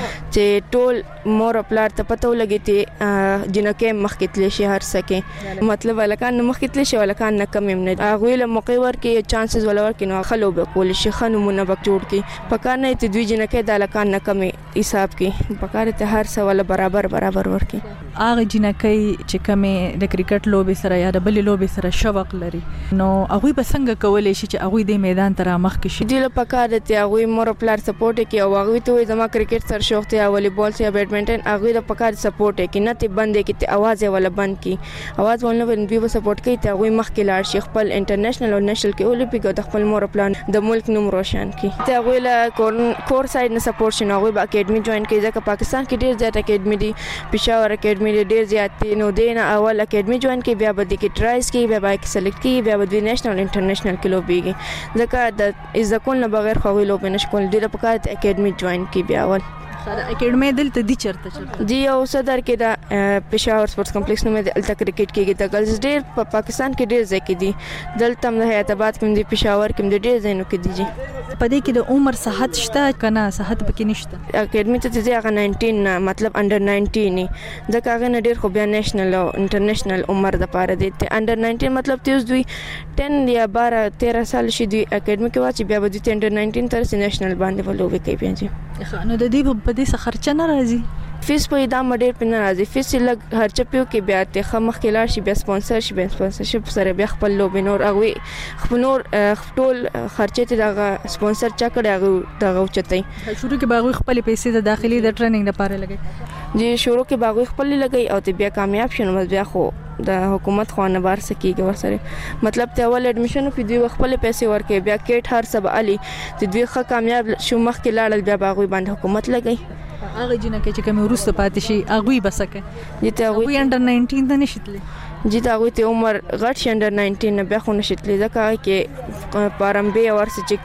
چې ټول مور خپل ته پته ولګي ته جنکه مخکتل شي هر سکه مطلب ولکان مخکتل شي ولکان نه کم نه هغه له موقع ورکې چانسز ولور کې نو خلو به کول شي خنمونه بک جوړ کې پکانه ته دوی جنکه د لکان نه کم حساب کې پکاره ته هر څه ول برابر برابر ورکې هغه جنکه چې کمه د کرکټ لوبي سره یا د بل لوبي سره شوق لري نو هغه به څنګه کولای شي چې هغه د میدان ته مخ کې شي دی له پکاره ته هغه مور پلار سپورټ کوي او هغه ته زما کرکټ سره شوق ته والی بال یا بیډمنټن هغه د پکاره سپورټ کوي نه ته بندې کې ته आवाज ولا بند کی आवाज ولنه ونبي و سپورټ کوي ته هغه مخ کې لاړ شي خپل انټرنیشنل او نېشنل کې اولمپیک او د خپل مور پلان د ملک نوم روشن کی ته هغه له کور سایډ نه سپورټ شنو هغه اکیډمي جوائن کوي ځکه پاکستان کې ډیر زیات اکیډمي دي پېښور اکیډمي ډیر زیات دي نو دین اول اکیډمي جوائن کوي بیا به د کې ټرایز کوي بیا به سلیکټ کوي بیا به د نېشنل انټرنیشنل کې لوبيږي ځکه د از کول نه بغیر خو لوب نه شکول دي د پکات اکیډمي جوائن کوي بیا اول خاله اکیډمي دلته دي چرته چرته دی او صدر کې د پېښور سپورتس کمپلیکس نوم د الته کرکټ کېږي د ګرلز ډیر په پاکستان کې ډیر ځای کې دي دلته هم د حیاتاباد کې د پېښور کې د ډیر ځایونو کې دي په دې کې د عمر صحت شته کنه صحت پکې نشته اکیډمي ته ځي هغه نائنټین مطلب انډر نائنټین ځکه هغه نه ډیر خو بیا نېشنل او انټرنیشنل عمر د پاره دي ته انډر نائنټین مطلب ته دوی ټن یا بارہ تیرہ سال شي دوی اکیډمي کې واچي بیا به د انډر نائنټین تر نېشنل باندې ولوي کوي بیا جی نو د دې په دې څه خرچه نه راځي فیس په دا مډیر په نه راځي فیس لګ هر چپیو کې بیا ته خمخ کې لاړ شي بیا سپانسر شي بیا سپانسرشپ سره بیا خپل لوب نور هغه خپل نور ټول خرچه ته دا سپانسر چا کړی هغه دا غوچتای شروع کې باغ خپل پیسې د داخلي د ټریننګ لپاره لګي جی شروع کې باغ خپل لګي او ته بیا کامیاب شونه بیا خو د حکومت خو نه بار سکیږي ورسره مطلب ته اول اډمیشن په دوی خپل پیسې ورکې بیا کېټ هر سب علي ته دوی ښه کامیاب شو مخ کې لاړل بیا باغ باندې حکومت لګي هغه جنکه چې کوم ورسته پاتې شي هغه بسکه دته هغه انډر نائنټین ته نشیتلې جی دا هغه ته عمر غټ انډر نائنټین نه بیا خو نشیتلې ځکه کې پارمبه ورسې چک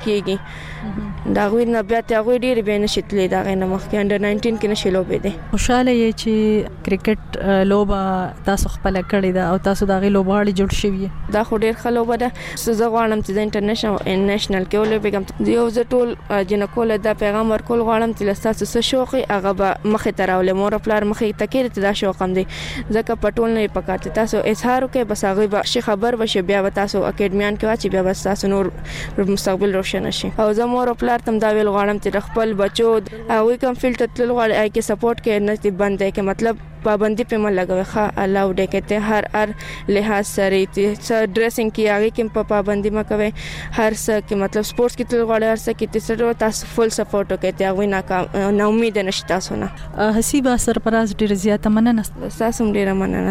کیږي دا غوی نه بیا ته غوی ډیر به نشیتلې دا غنه مخ کې انډر نائنټین کې نشي لوبې دي خوشاله یې چې کرکټ لوبه تاسو خپل کړی دا او تاسو دا غي لوبغاړي جوړ شوی دا خو ډیر خلوبه ده زه غواړم چې د انټرنیشنل او نېشنل کې اولمپیک یو ز ټول جنکو له دا پیغام ورکول غواړم چې تاسو څه شوقي هغه به مخه تراول مور پلار مخه تکیر ته دا شوق هم دي ځکه پټول نه پکاته تاسو اظهار وکي بس هغه به شي خبر وشي بیا تاسو اکیډمیان کې واچي بیا تاسو نور مستقبل روشن شي او زه مور پلار تم دا ویل غواړم چې خپل بچو هغه کوم فیلډ تل غواړي اې کې سپورټ کې نه دي بندې کې مطلب پابندي په مل لګوي ښه الاو ډې کې هر هر لحاظ سره چې ډریسینګ کې هغه کې په پابندي ما کوي هر څه کې مطلب سپورتس کې تل غواړي هر څه کې تاسو تاسو فل سپورټ وکړئ ته هغه نه نه امید نشته تاسو نه حسیبه سرپراز ډیر زیاته مننه تاسو ډیر مننه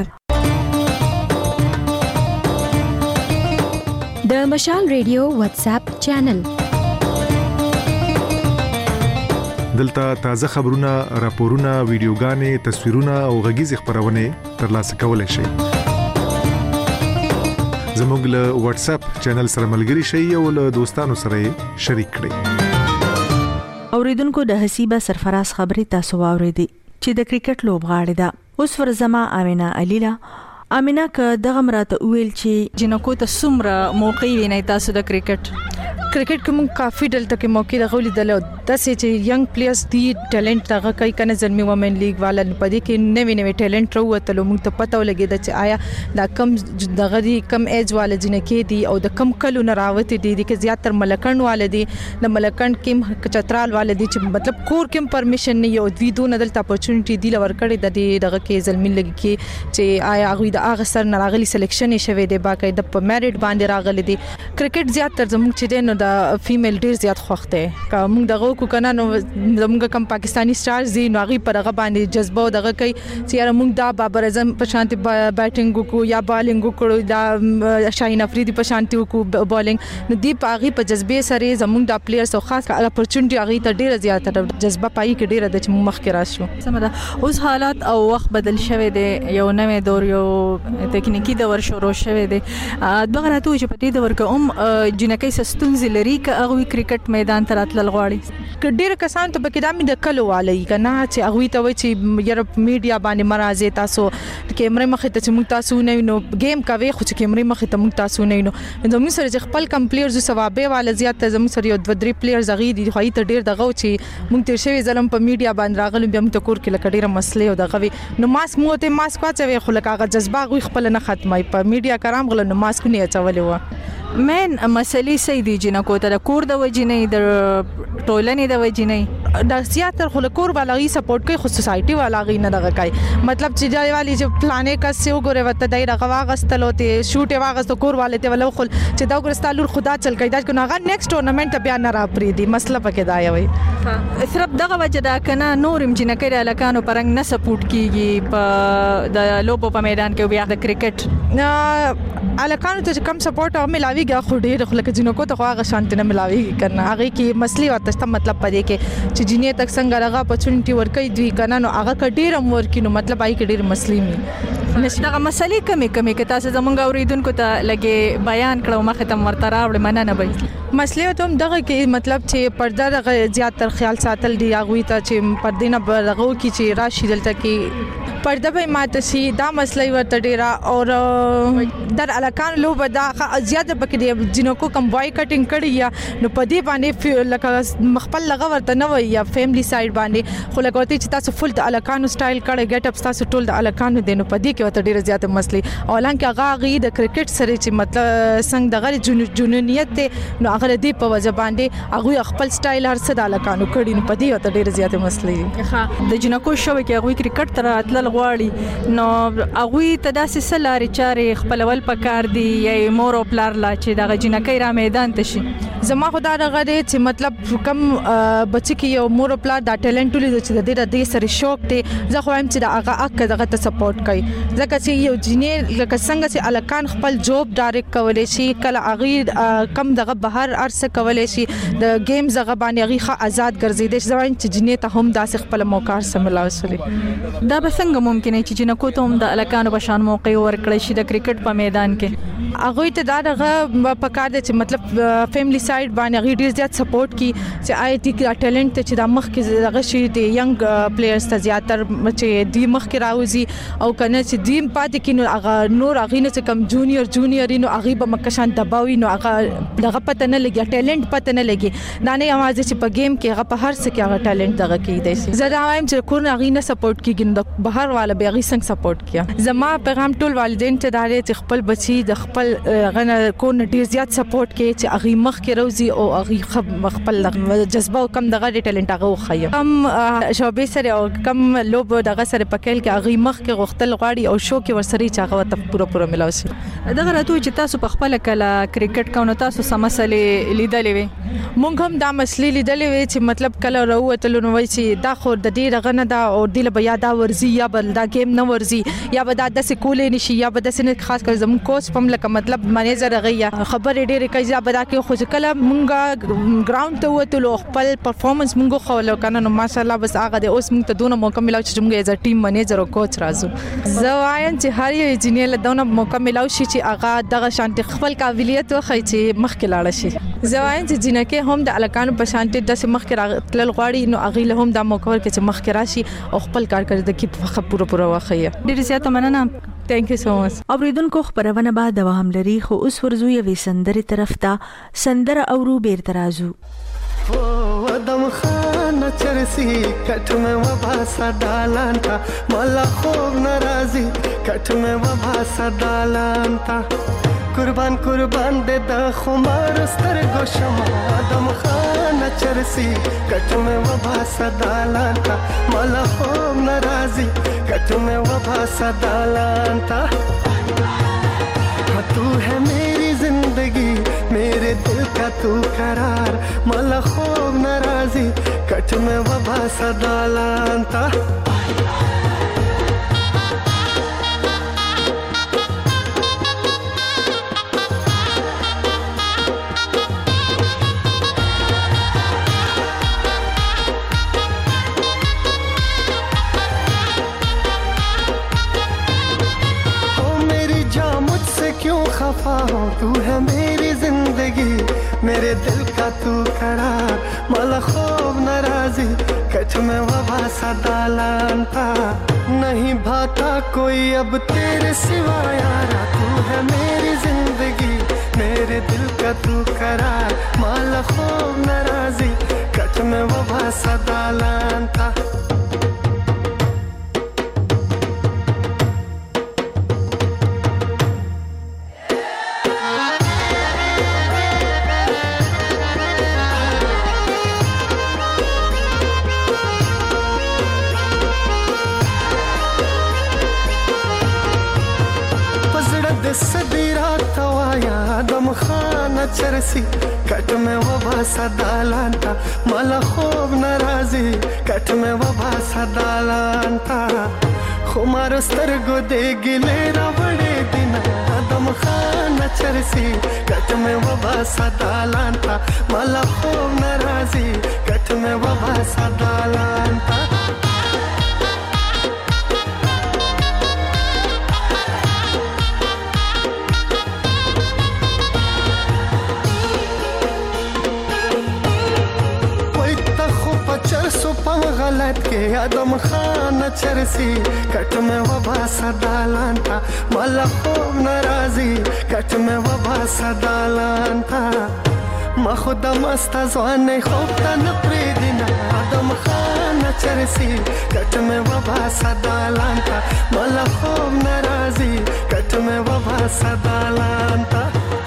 د مشال ریډیو واتس اپ چینل دلته تازه خبرونه، راپورونه، ویډیوګانې، تصویرونه او غږیز خبرونه ترلاسه کولای شئ. زموږ له واتس اپ چینل سره ملګري شئ او له دوستانو سره شریک کړئ. اوریدونکو د حسیبه سرفراز خبري تاسو واوریدي چې د کرکټ لوبغاړي ده. اوس ورزما امینه علیلا امینه که دغه مراته ویل چې جنکو ته څومره موقع ویني تاسو د کرکټ کرکټ کوم کافي دلته کې موقع د غولې دل داسې چې ینګ پلیئرز دی ټیلنٹ دغه کوي کنه زلمی وومن لیګ والا په دې کې نوې نوې ټیلنٹ وروته موږ ته پته ولګي چې آیا دا کم دغه دی کم ایج والا جنکې دي او د کم کلو نه راوته دي د کې زیاتره ملکند والدي د ملکند کې چترال والدي چې مطلب کور کې پرمیشن نه یو دوی دون دلته اپورچونټی دی لور کړی د دې دغه کې زلمی لګي کې چې آیا هغه د هغه سر نه راغلي سلیکشن شوی دی باقاعده په میریټ باندې راغلي دي کرکټ زیاتره زموږ چې دی نو د فیمیل ډیر زیات خوښ دی که موږ دغه کو کنه نو زموږ کم پاکستانی سټارز دي نو هغه پر هغه باندې جذبه دغه کوي چې یاره موږ دا بابر اعظم په شانتي بیټینګ کو یا بالینګ کړو دا شاهین افریدي په شانتي کو بالینګ نو دی په هغه په جذبه سره زموږ د پلیئرز او خاص اپورچونټي هغه ته ډیره زیاته جذبه پای کې ډیره د چې مخ کې راشو سمدا اوس حالات او وخت بدل شوی دی یو نوې دور یو تکنیکی دور شروع شوی دی دغه راته چې په دې دور کې هم جنکې سستونز لري ک هغه کرکټ میدان ته راتلل غواړي ډیر کسان ته بکې دامي د کلو والی کنه چې هغه ته وای چې یورپ میډیا باندې مرزه تاسو کیمرې مخې ته چې موږ تاسو نه وینو گیم کوي خو چې کیمرې مخې ته موږ تاسو نه وینو زموږ سره چې خپل کم پلیئرز ثوابه والا زیات زموږ سره یو دوه درې پلیئرز هغه دي خو ته ډیر دغه چې موږ تیر شوی ظلم په میډیا باندې راغلم بیا موږ ته کور کې لکه ډیره مسلې او دغه نو ماسک مو ته ماسک واچوي خو لکه هغه جذبه غوي خپل نه ختمای په میډیا کرام غل نو ماسک نه اچولې و مین مسلې سې دي جنکو ته د کور د وجنې د ټولنې د وجنې د سیاتر خو کور والا غي سپورټ کوي خو سوسايټي والا غي نه دغه کوي مطلب چې جای والی چې پلانې کا سیو ګوره وته دای رغه واغستلو ته شوټ واغست کور والے ته ولو خل چې دا ګرستالور خدا چل کوي دا کو هغه نیکسټ ټورنمنت بیا نه را پری دي مسله پکې دا وي صرف دغه وجه دا کنه نورم جنکې الکانو پرنګ نه سپورټ کیږي په د لوبو په میدان کې بیا د کرکټ الکانو ته کم سپورټ او ملاوي ګه خو ډیر خلک جنکو ته هغه شانت نه ملاوي کنه هغه کې مسلې ورته مطلب پدې کې چې جنې تک څنګه هغه اپورچونټي ورکې دوی کنه نو هغه کډیر امور کې نو مطلب آی کډیر مسلې می نشدغه مسلې کمی کمی کې تاسو زمونږ اوریدونکو ته لګي بیان کړو مخه ته مرته راوړ مننه به مسلې ته هم دغه کې مطلب چې پرده دغه زیات تر خیال ساتل دی هغه ته چې پردې نه برغو کې چې راشي دلته کې پرده به ماته شي دا مسلې ورته ډیره او در الکان لو بدا زیات پکې دی جنکو کم بای کټینګ کړی یا نو پدې باندې لکه مخبل لغه ورته نه وي یا فیملی سایډ باندې خو لګوتې چې تاسو فل د الکانو سټایل کړی ګټ اپ تاسو ټول د الکانو دینو پدې کې ورته ډیره زیات مسلې او لکه هغه غي د کرکټ سره چې مطلب څنګه دغه جنونیت ته نو هغه دې په وجه باندې هغه خپل سټایل هر څه د الکانو کړی نو پدې ورته ډیره زیات مسلې ښه د جنکو شو کې هغه کرکټ تر اتل غواړي نو هغه ته داسې سلاري چارې خپلول پکار دی یا مور او پلار لا چې دغه جنکې را میدان ته شي زما خدا دغه دې چې مطلب کم بچی کې یو مور او پلار دا ټیلنټ لري چې د دې د سره شوق دی زه خو هم چې دغه اک دغه ته سپورټ کوي ځکه چې یو جنې لکه څنګه چې الکان خپل جوب ډایرکټ کولای شي کله هغه کم دغه بهر ارسه کولای شي د گیمز هغه باندې هغه آزاد ګرځیدي چې ځوان چې جنې ته هم داسې خپل موقع سره ملاوسلي دا به څنګه ممکن چې جنکو ته هم د الکانو په شان موقع ورکړي شي د کرکټ په میدان کې هغه ته دا دغه پکار دي چې مطلب فیملی سایډ باندې هغه ډیر زیات سپورټ کی چې آی ټی ټیلنټ چې د مخ کې دغه شي د ینګ پلیئرز ته زیاتر چې دی مخ کې راوځي او کنه چې دی پاتې کینو هغه نور هغه نه کم جونیئر جونیئر نو هغه به مکشان دباوي نو هغه دغه پته نه لګي ټیلنټ پته نه لګي دا نه आवाज چې په گیم کې هغه په هر څه کې هغه ټیلنټ دغه کې دی زه دا وایم چې کور هغه نه سپورټ کیږي د بهر والا به هغه څنګه سپورټ کیا زما پیغام ټول والدین ته دا چې خپل بچي د خپل غنه کو ډیر زیات سپورټ کې چې هغه مخ کې روزي او هغه خپل جذبه او کم دغه ټیلنټ هغه خایي کم شوبې سره او کم لوب دغه سره پکېل کې هغه مخ کې غختل غواړي او شو کې ورسري چې هغه ته پوره پوره ملاوي شي دغه راته چې تاسو په خپل کله کرکټ کوو تاسو سمسلې لیدلې وي مونږ هم دا مسلې لیدلې وي چې مطلب کله راوتل نو وای چې دا خو د دې رغنه دا او د بیا دا ورزي یا بل دا گیم نه ورزي یا به دا د سکولې نشي یا به د سن خاص کر زمون کوچ پم لکه مطلب منیجر غیا خبر ډېر کوي یا به دا کې خو کله مونږه ګراوند ته وته خپل پرفورمنس مونږ خو لو کنه نو ماشاءالله بس هغه د اوس مونږ ته دونه موقع ملاو چې موږ ایز ا ټیم منیجر او کوچ راځو زه وایم چې هر یو انجینیر له دونه موقع ملاو شي چې هغه دغه شانتي خپل قابلیت وخی چې مخکې لاړ شي زه وایم چې جنکه هم د الکانو په شانتي د مخکې راغلل غواړي نو هغه له هم د موقع ورکړي چې مخکې راشي او خپل کار کوي د کې په پوره پوره واخی ډېر زیات مننه ثانک یو سو مچ اوریدونکو خبرونه بعد دوام لري خو اوس ورزو یوې سندرې طرف ته سندره اورو بیر ترازو چرسی کټ مې وباسه دالان ته مالا خوب ناراضي کټ مې وباسه دالان ته قربان قربان دې د خمار سترګو شمع آدم خان چرسی کټ مې وباسه دالان ته مالا خوب ناراضي کټ مې وباسه دالان ته तू है मेरी जिंदगी मेरे दिल का तू करार मला खूब नाराजी कट में वबा सदालांता खफा हो तू है मेरी जिंदगी मेरे दिल का तू करार मला खूब नाराजी कच में वबा सदालांता नहीं भाता कोई अब तेरे सिवा यारा तू है मेरी जिंदगी मेरे दिल का तू करार मला खूब नाराजी कच में वबा सदालांता चरसी कट में वबा सदालांता मला खूब नाराजी कट में वबा सदालांता खुमारो स्तरगो दे गिले रवड़े दिन आदम खान चरसी कट में वबा सदालांता मला खूब नाराजी कट में वबा सदालांता गलत के आदम खान चरसी कट में वबा सदालांता मला खूब नाराजी कट में वबा सदालांता ما خود مست زوانه خوب تن پریدینا آدم خان چرسی کٹ میں وبا سدالانتا مالا خوب ناراضی کٹ میں وبا سدالانتا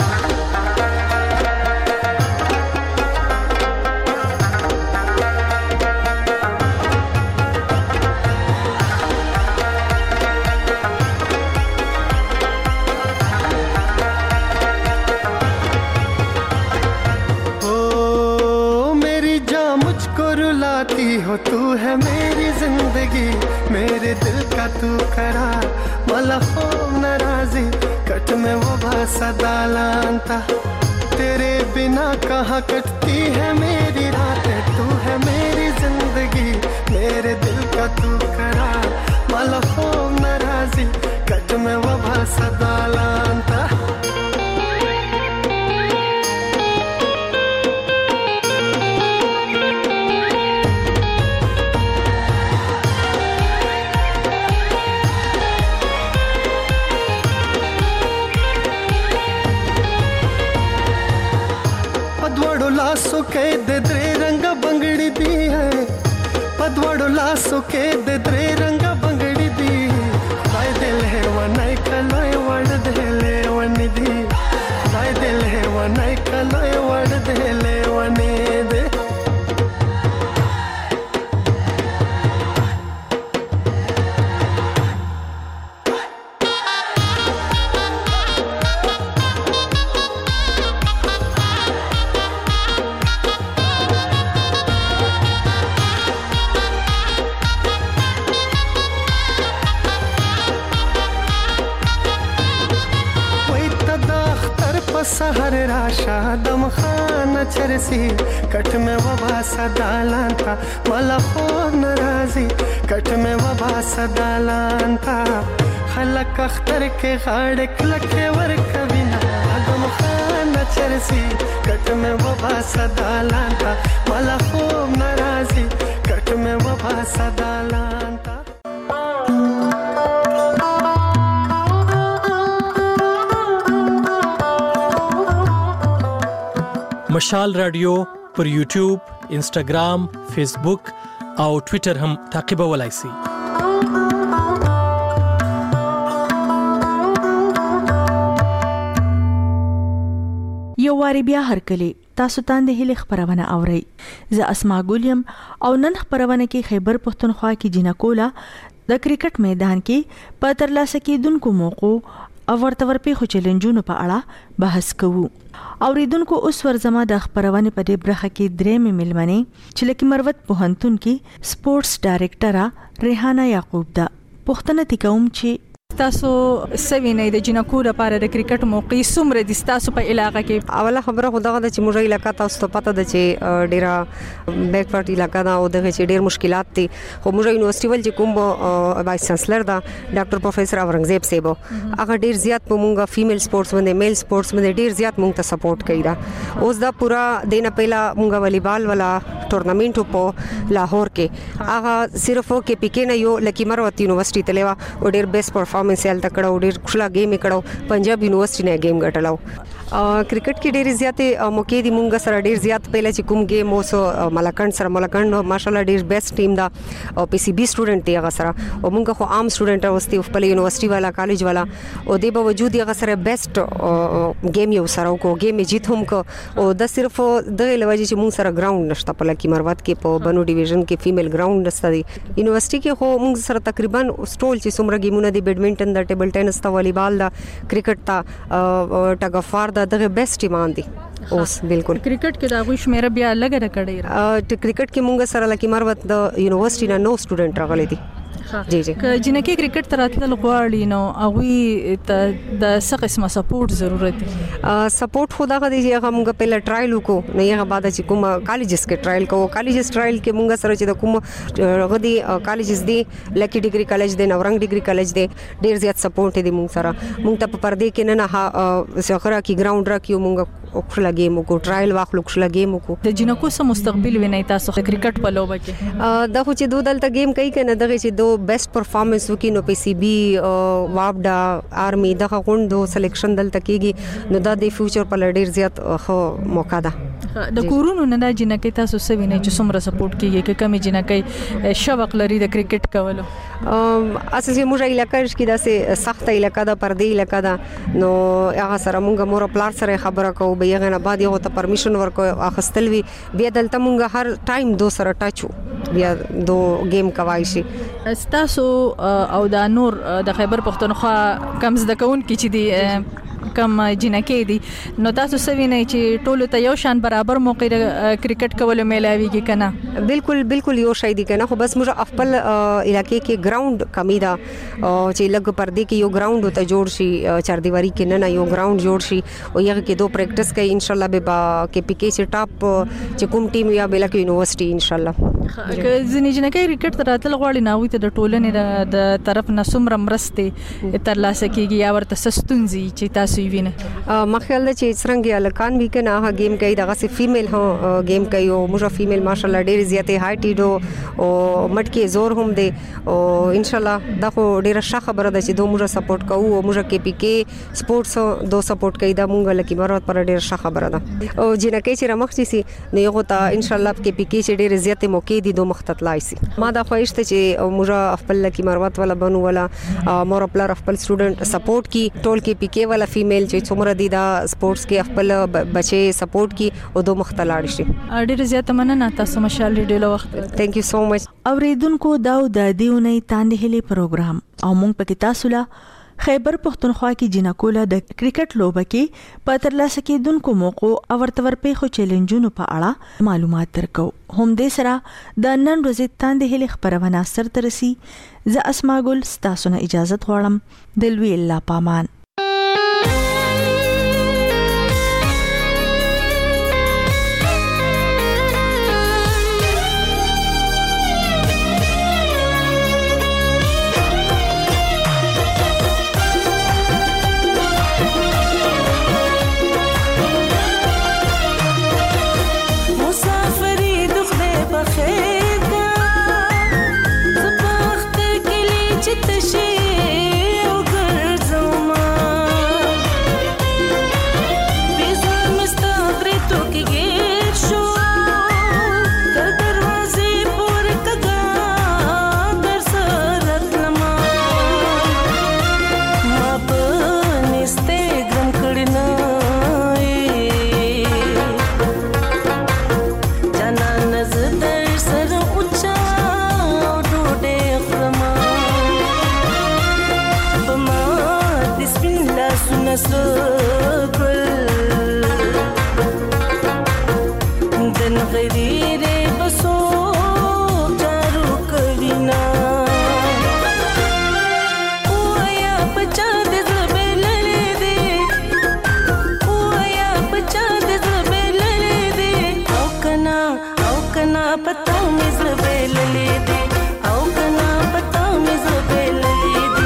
हो तू है मेरी जिंदगी मेरे दिल का तू करार मला खूब नाराजी कट में वबा सदालांता तेरे बिना कहाँ कटती है मेरी रातें तू है मेरी जिंदगी मेरे दिल का तू करार मला खूब नाराजी कट में वबा सदालांता लासो के दे द्रे रंग बंगड़ी दी है पदवड़ो लासो के दे द्रे रंग बंगड़ी दी दाई दिल है वनाई कलोय वड़ देले वनिधि दाई दिल है वनाई कलोय वड़ देले वने दे सहर राशा दम खान चरसी कट में वबा सदालांता मला खूब नाराजी कट में वबा सदालांता खलक अख्तर के गाड़े क्लके वर कविना दम खान चरसी कट में वबा सदालांता मला खूब नाराजी कट में वबा सदालांता मशाल रेडियो पर यूट्यूब, इंस्टाग्राम, फेसबुक او ټوئیټر هم تعقیبولای شئ. یو واری بیا هر کله تاسو تاند هلي خبرونه اورئ. زه اسما ګولیم او نن خبرونه کې خیبر پښتونخوا کې جنکولا د کرکټ میدان کې په ترلاسه کېدونکو موقعو او ورته ورپېښو چیلنجونو په اړه بحث کوو. اوریدونکو اوس ورزما د خبرونه په دې برخه کې درې ملمنې چې لکه مروت پوهنتون کې سپورتس ډایریکټره ریحانه یعقوب ده. پښتنه تکوم چې تاسو سوینې د جنکو لپاره د کرکټ موقع څومره د تاسو په علاقې کې؟ اوله خبره خو دغه د چې موږ علاقې تاسو ته پته ده چې ډیره بیکورډ علاقې ده او دغه چې ډیر مشکلات دي، خو موږ یونیورسيټي ول چې کوم وایس چانسلر ده ډاکټر پروفیسور اورنګزیب صاحب هغه ډیر زیات په موږ فیمیل سپورتس باندې میل سپورتس باندې ډیر زیات موږ ته سپورټ کوي دا. اوس دا پورا دینه पहिला موږ والیبال والا ټورنمنټ په لاهور کې هغه صرف کې پی کې نه یو لکی مروت یونیورسيټي تلوا او ډیر بیسټ پرفارمنس سیل تکړه ډیر خوشاله گیم کړو. پنجاب یونیورسيټي نه گیم غټلاو. کرکټ کې ډیر زیاتې موقع دي مونږ سره ډیر زیات پهله چې کوم گیم اوسو ملکند سره ملکند ماشاالله ډیر بیسټ ټیم دا او پی سی بی سټوډنټ دی هغه سره او مونږ خو عام سټوډنټ اوستي په یونیورسيټي والا کالج والا او د باوجود هغه سره بیسټ گیم یو سره کو گیم جیت هم کو او د صرف د لوجه چې مونږ سره ګراوند نشته په لکی مروت کې په بنو ډیویژن کې فیمیل ګراوند نشته دی. یونیورسيټي کې خو مونږ سره تقریبا سټول چې څومره گیمونه دي بیډمنټن دا ټیبل ټینس تا والیبال دا کرکټ تا ټګ اف وار دا دغه بیسټ ټیمان دي. اوس بالکل کرکټ کې دا غوښ مېره بیا لګره کړی. کرکټ کې مونږ سره لکه مروت د یونیورسيټي نه نو سټوډنټ راغلي دي. جی جی ک جنکه کرکټ تراتل غواړي نو هغه ته د څه قسمه سپورټ ضرورت دی؟ سپورټ خو دا غوډي چې هغه موږ په ټرایل وکړو نه هغه بعد چې کوم کالجز کې ټرایل کوو. کالجز ټرایل کې موږ سره چې د کوم غوډي کالجز دي لکی ډیګري کالج دی نورنګ ډیګري کالج دی ډیر زیات سپورټ دی موږ سره. موږ ته په پردې کې نه نه سخره کې ګراوند راکیو موږ خپل گیم کو ټرایل واخلو خپل گیم کو. د جنکو سم مستقبل ویني تاسو کرکټ په لوبه کې دا خو چې دوه دلته گیم کوي کنه دغه چې دو بیسټ پرفارمنس وکي نو پی سی بی وابډا آرمي دغه غوندو سلیکشن دلته کیږي نو دا د فیوچر په لړ ډیر زیات خو موقع ده. د کورونو نه د جنکې تاسو سوینه چې څومره سپورټ کیږي کې کمی جنکې شوق لري د کرکټ کولو؟ اساسي موږ علاقې کې داسې سخت علاقې ده پردي علاقې ده نو هغه سره موږ مور پلار سره خبره کوو به هغه نه بعد یو ته پرمیشن ورکو اخستل وی بیا دلته موږ هر ټایم دو سره ټاچو بیا دو گیم کوي شي. تاسو او د نور د خیبر پښتونخوا کم زده کون کې چې دی کم جنکې دي نو تاسو سوینه چې ټولو ته یو شان برابر موقع کرکټ کول ملاويږي کنه؟ بالکل بالکل یو شای دي کنه خو بس موږ خپل علاقې کې ګراوند کمی دا چې لګ پردې کې یو ګراوند ته جوړ شي چار دیواری کې نه نه یو ګراوند جوړ شي او یغه کې دو پریکټس کوي ان شاء الله به کې پی کې چې ټاپ چې کوم ټیم یا بل کې یونیورسيټي ان شاء الله. که ځنې جنکې کرکټ تراتل غواړي نو ته د ټولنې د طرف نه څومره مرسته تر لاسه کیږي یا ورته سستونزي چې تاسو یې وینئ؟ ما خیال ده چې څنګه الکان وی کنه هغه گیم کوي دغه سي فیمیل هو گیم کوي او موږ فیمیل ماشاالله ډېر زیاتې هایټ ډو او مټکي زور هم دي او ان شاء الله دا خو ډېر ښه خبره ده چې دوه موږ سپورټ کوو او موږ کې پی کې سپورتس دو سپورټ کوي دا موږ لکه مراد پر ډېر ښه خبره ده او جنکې چې رمخ شي نو یو ته ان شاء الله کې پی کې چې ډېر زیاتې موقع دي دوه مختلای سي. ما دا خوښ ته چې موږ خپل لکه مراد ولا بنو ولا مور خپل خپل سټوډنټ سپورټ کی ټول کې پی کې ولا فیمیل چې څومره دي دا سپورتس کې خپل بچي سپورټ کی او دوه مختلای شي. ډېر زیات مننه تاسو مشال ډېر وخت. ثانک یو سو مچ. اوریدونکو دا د دیونه تاندې هلي پروګرام او مونږ پکې تاسو له خیبر پښتونخوا کې جنکولا د کرکټ لوبه کې په ترلاسه کېدونکو موقعو او ورته ورپېښو چیلنجونو په اړه معلومات درکو. هم دې سره د نن ورځې تاندې هلي خبرونه سر ترسي. زه اسما ګل ستاسو نه اجازه غواړم. دلوي الله پامان. زپخت کلی چت شي او ګرځما نسر گل دن غریر بسو جارو کرینا اویا بچا دے زبے للے دے اویا بچا دے زبے للے دے او کنا او کنا پتا میں زبے للے دے او کنا پتا میں زبے للے دے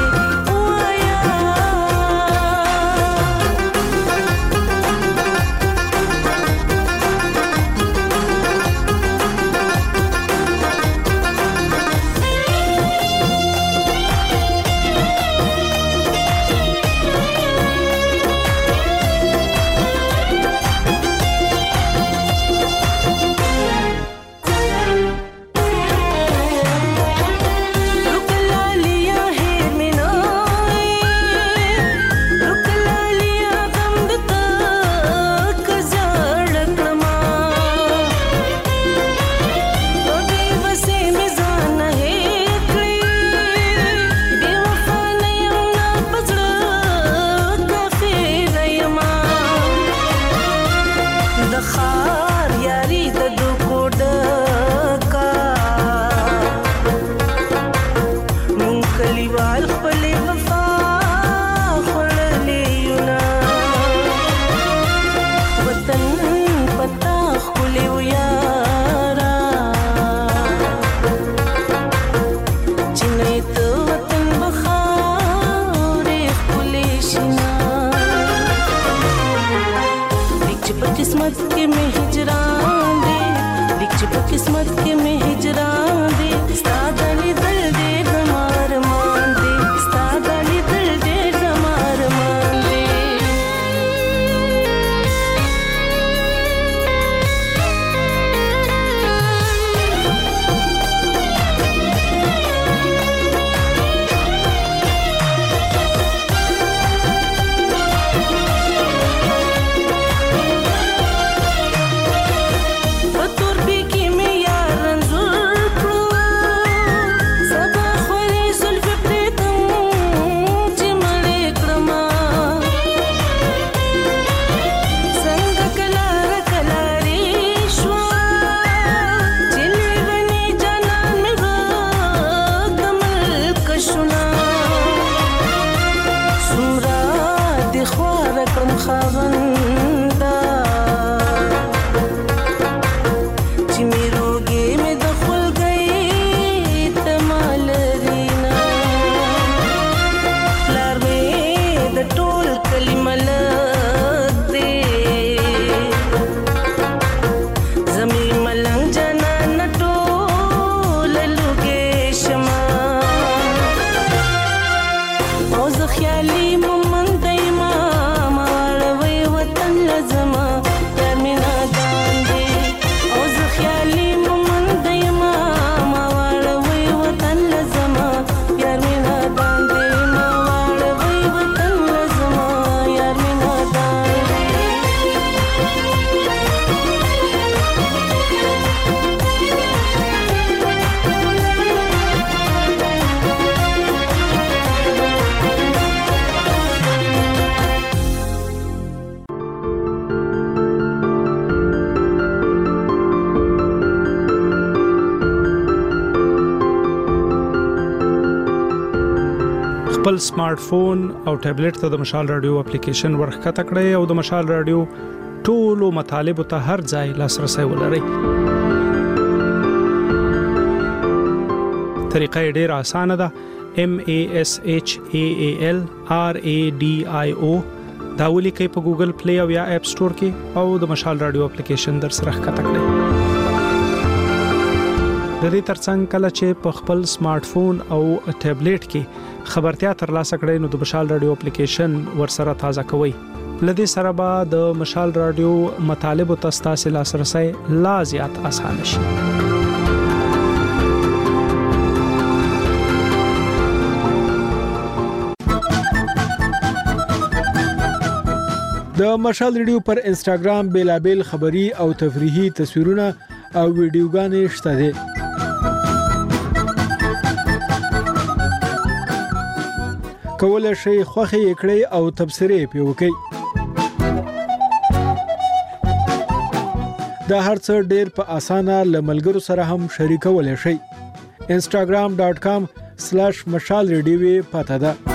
خپل سمارټ فون او ټابلیټ ته د مشال رادیو اپلیکیشن ورخته کړئ او د مشال رادیو ټولو مطالبه ته هر ځای لاسرسي ولرئ. طریقه ډیره اسانه ده. M A S H A A L R A D I O دا ولیکئ په ګوګل پلی او یا اپ سٹور کې او د مشال رادیو اپلیکیشن در سره ښکته کړئ. د دې ترڅنګ کله چې په خپل سمارټ فون او ټابلیټ کې خبرتیا ترلاسه کړئ نو د مشال رادیو اپلیکیشن ورسره تازه کوئ. لدې سره به د مشال رادیو مطالبه تاسو لاسرسي لا زیات اسانه شي. د مشال ریډیو پر انستګرام بیلابل خبری او تفریحي تصویرونه او ویډیوګانې شته دي. کولای شئ خوښي یې کړئ او تبصرې پې وکړئ. دا هر څه ډېر په اسانه له ملګرو سره هم شریکولی شئ. انسټاګرام ډاټ کام سلیش مشال ریډیو پته ده.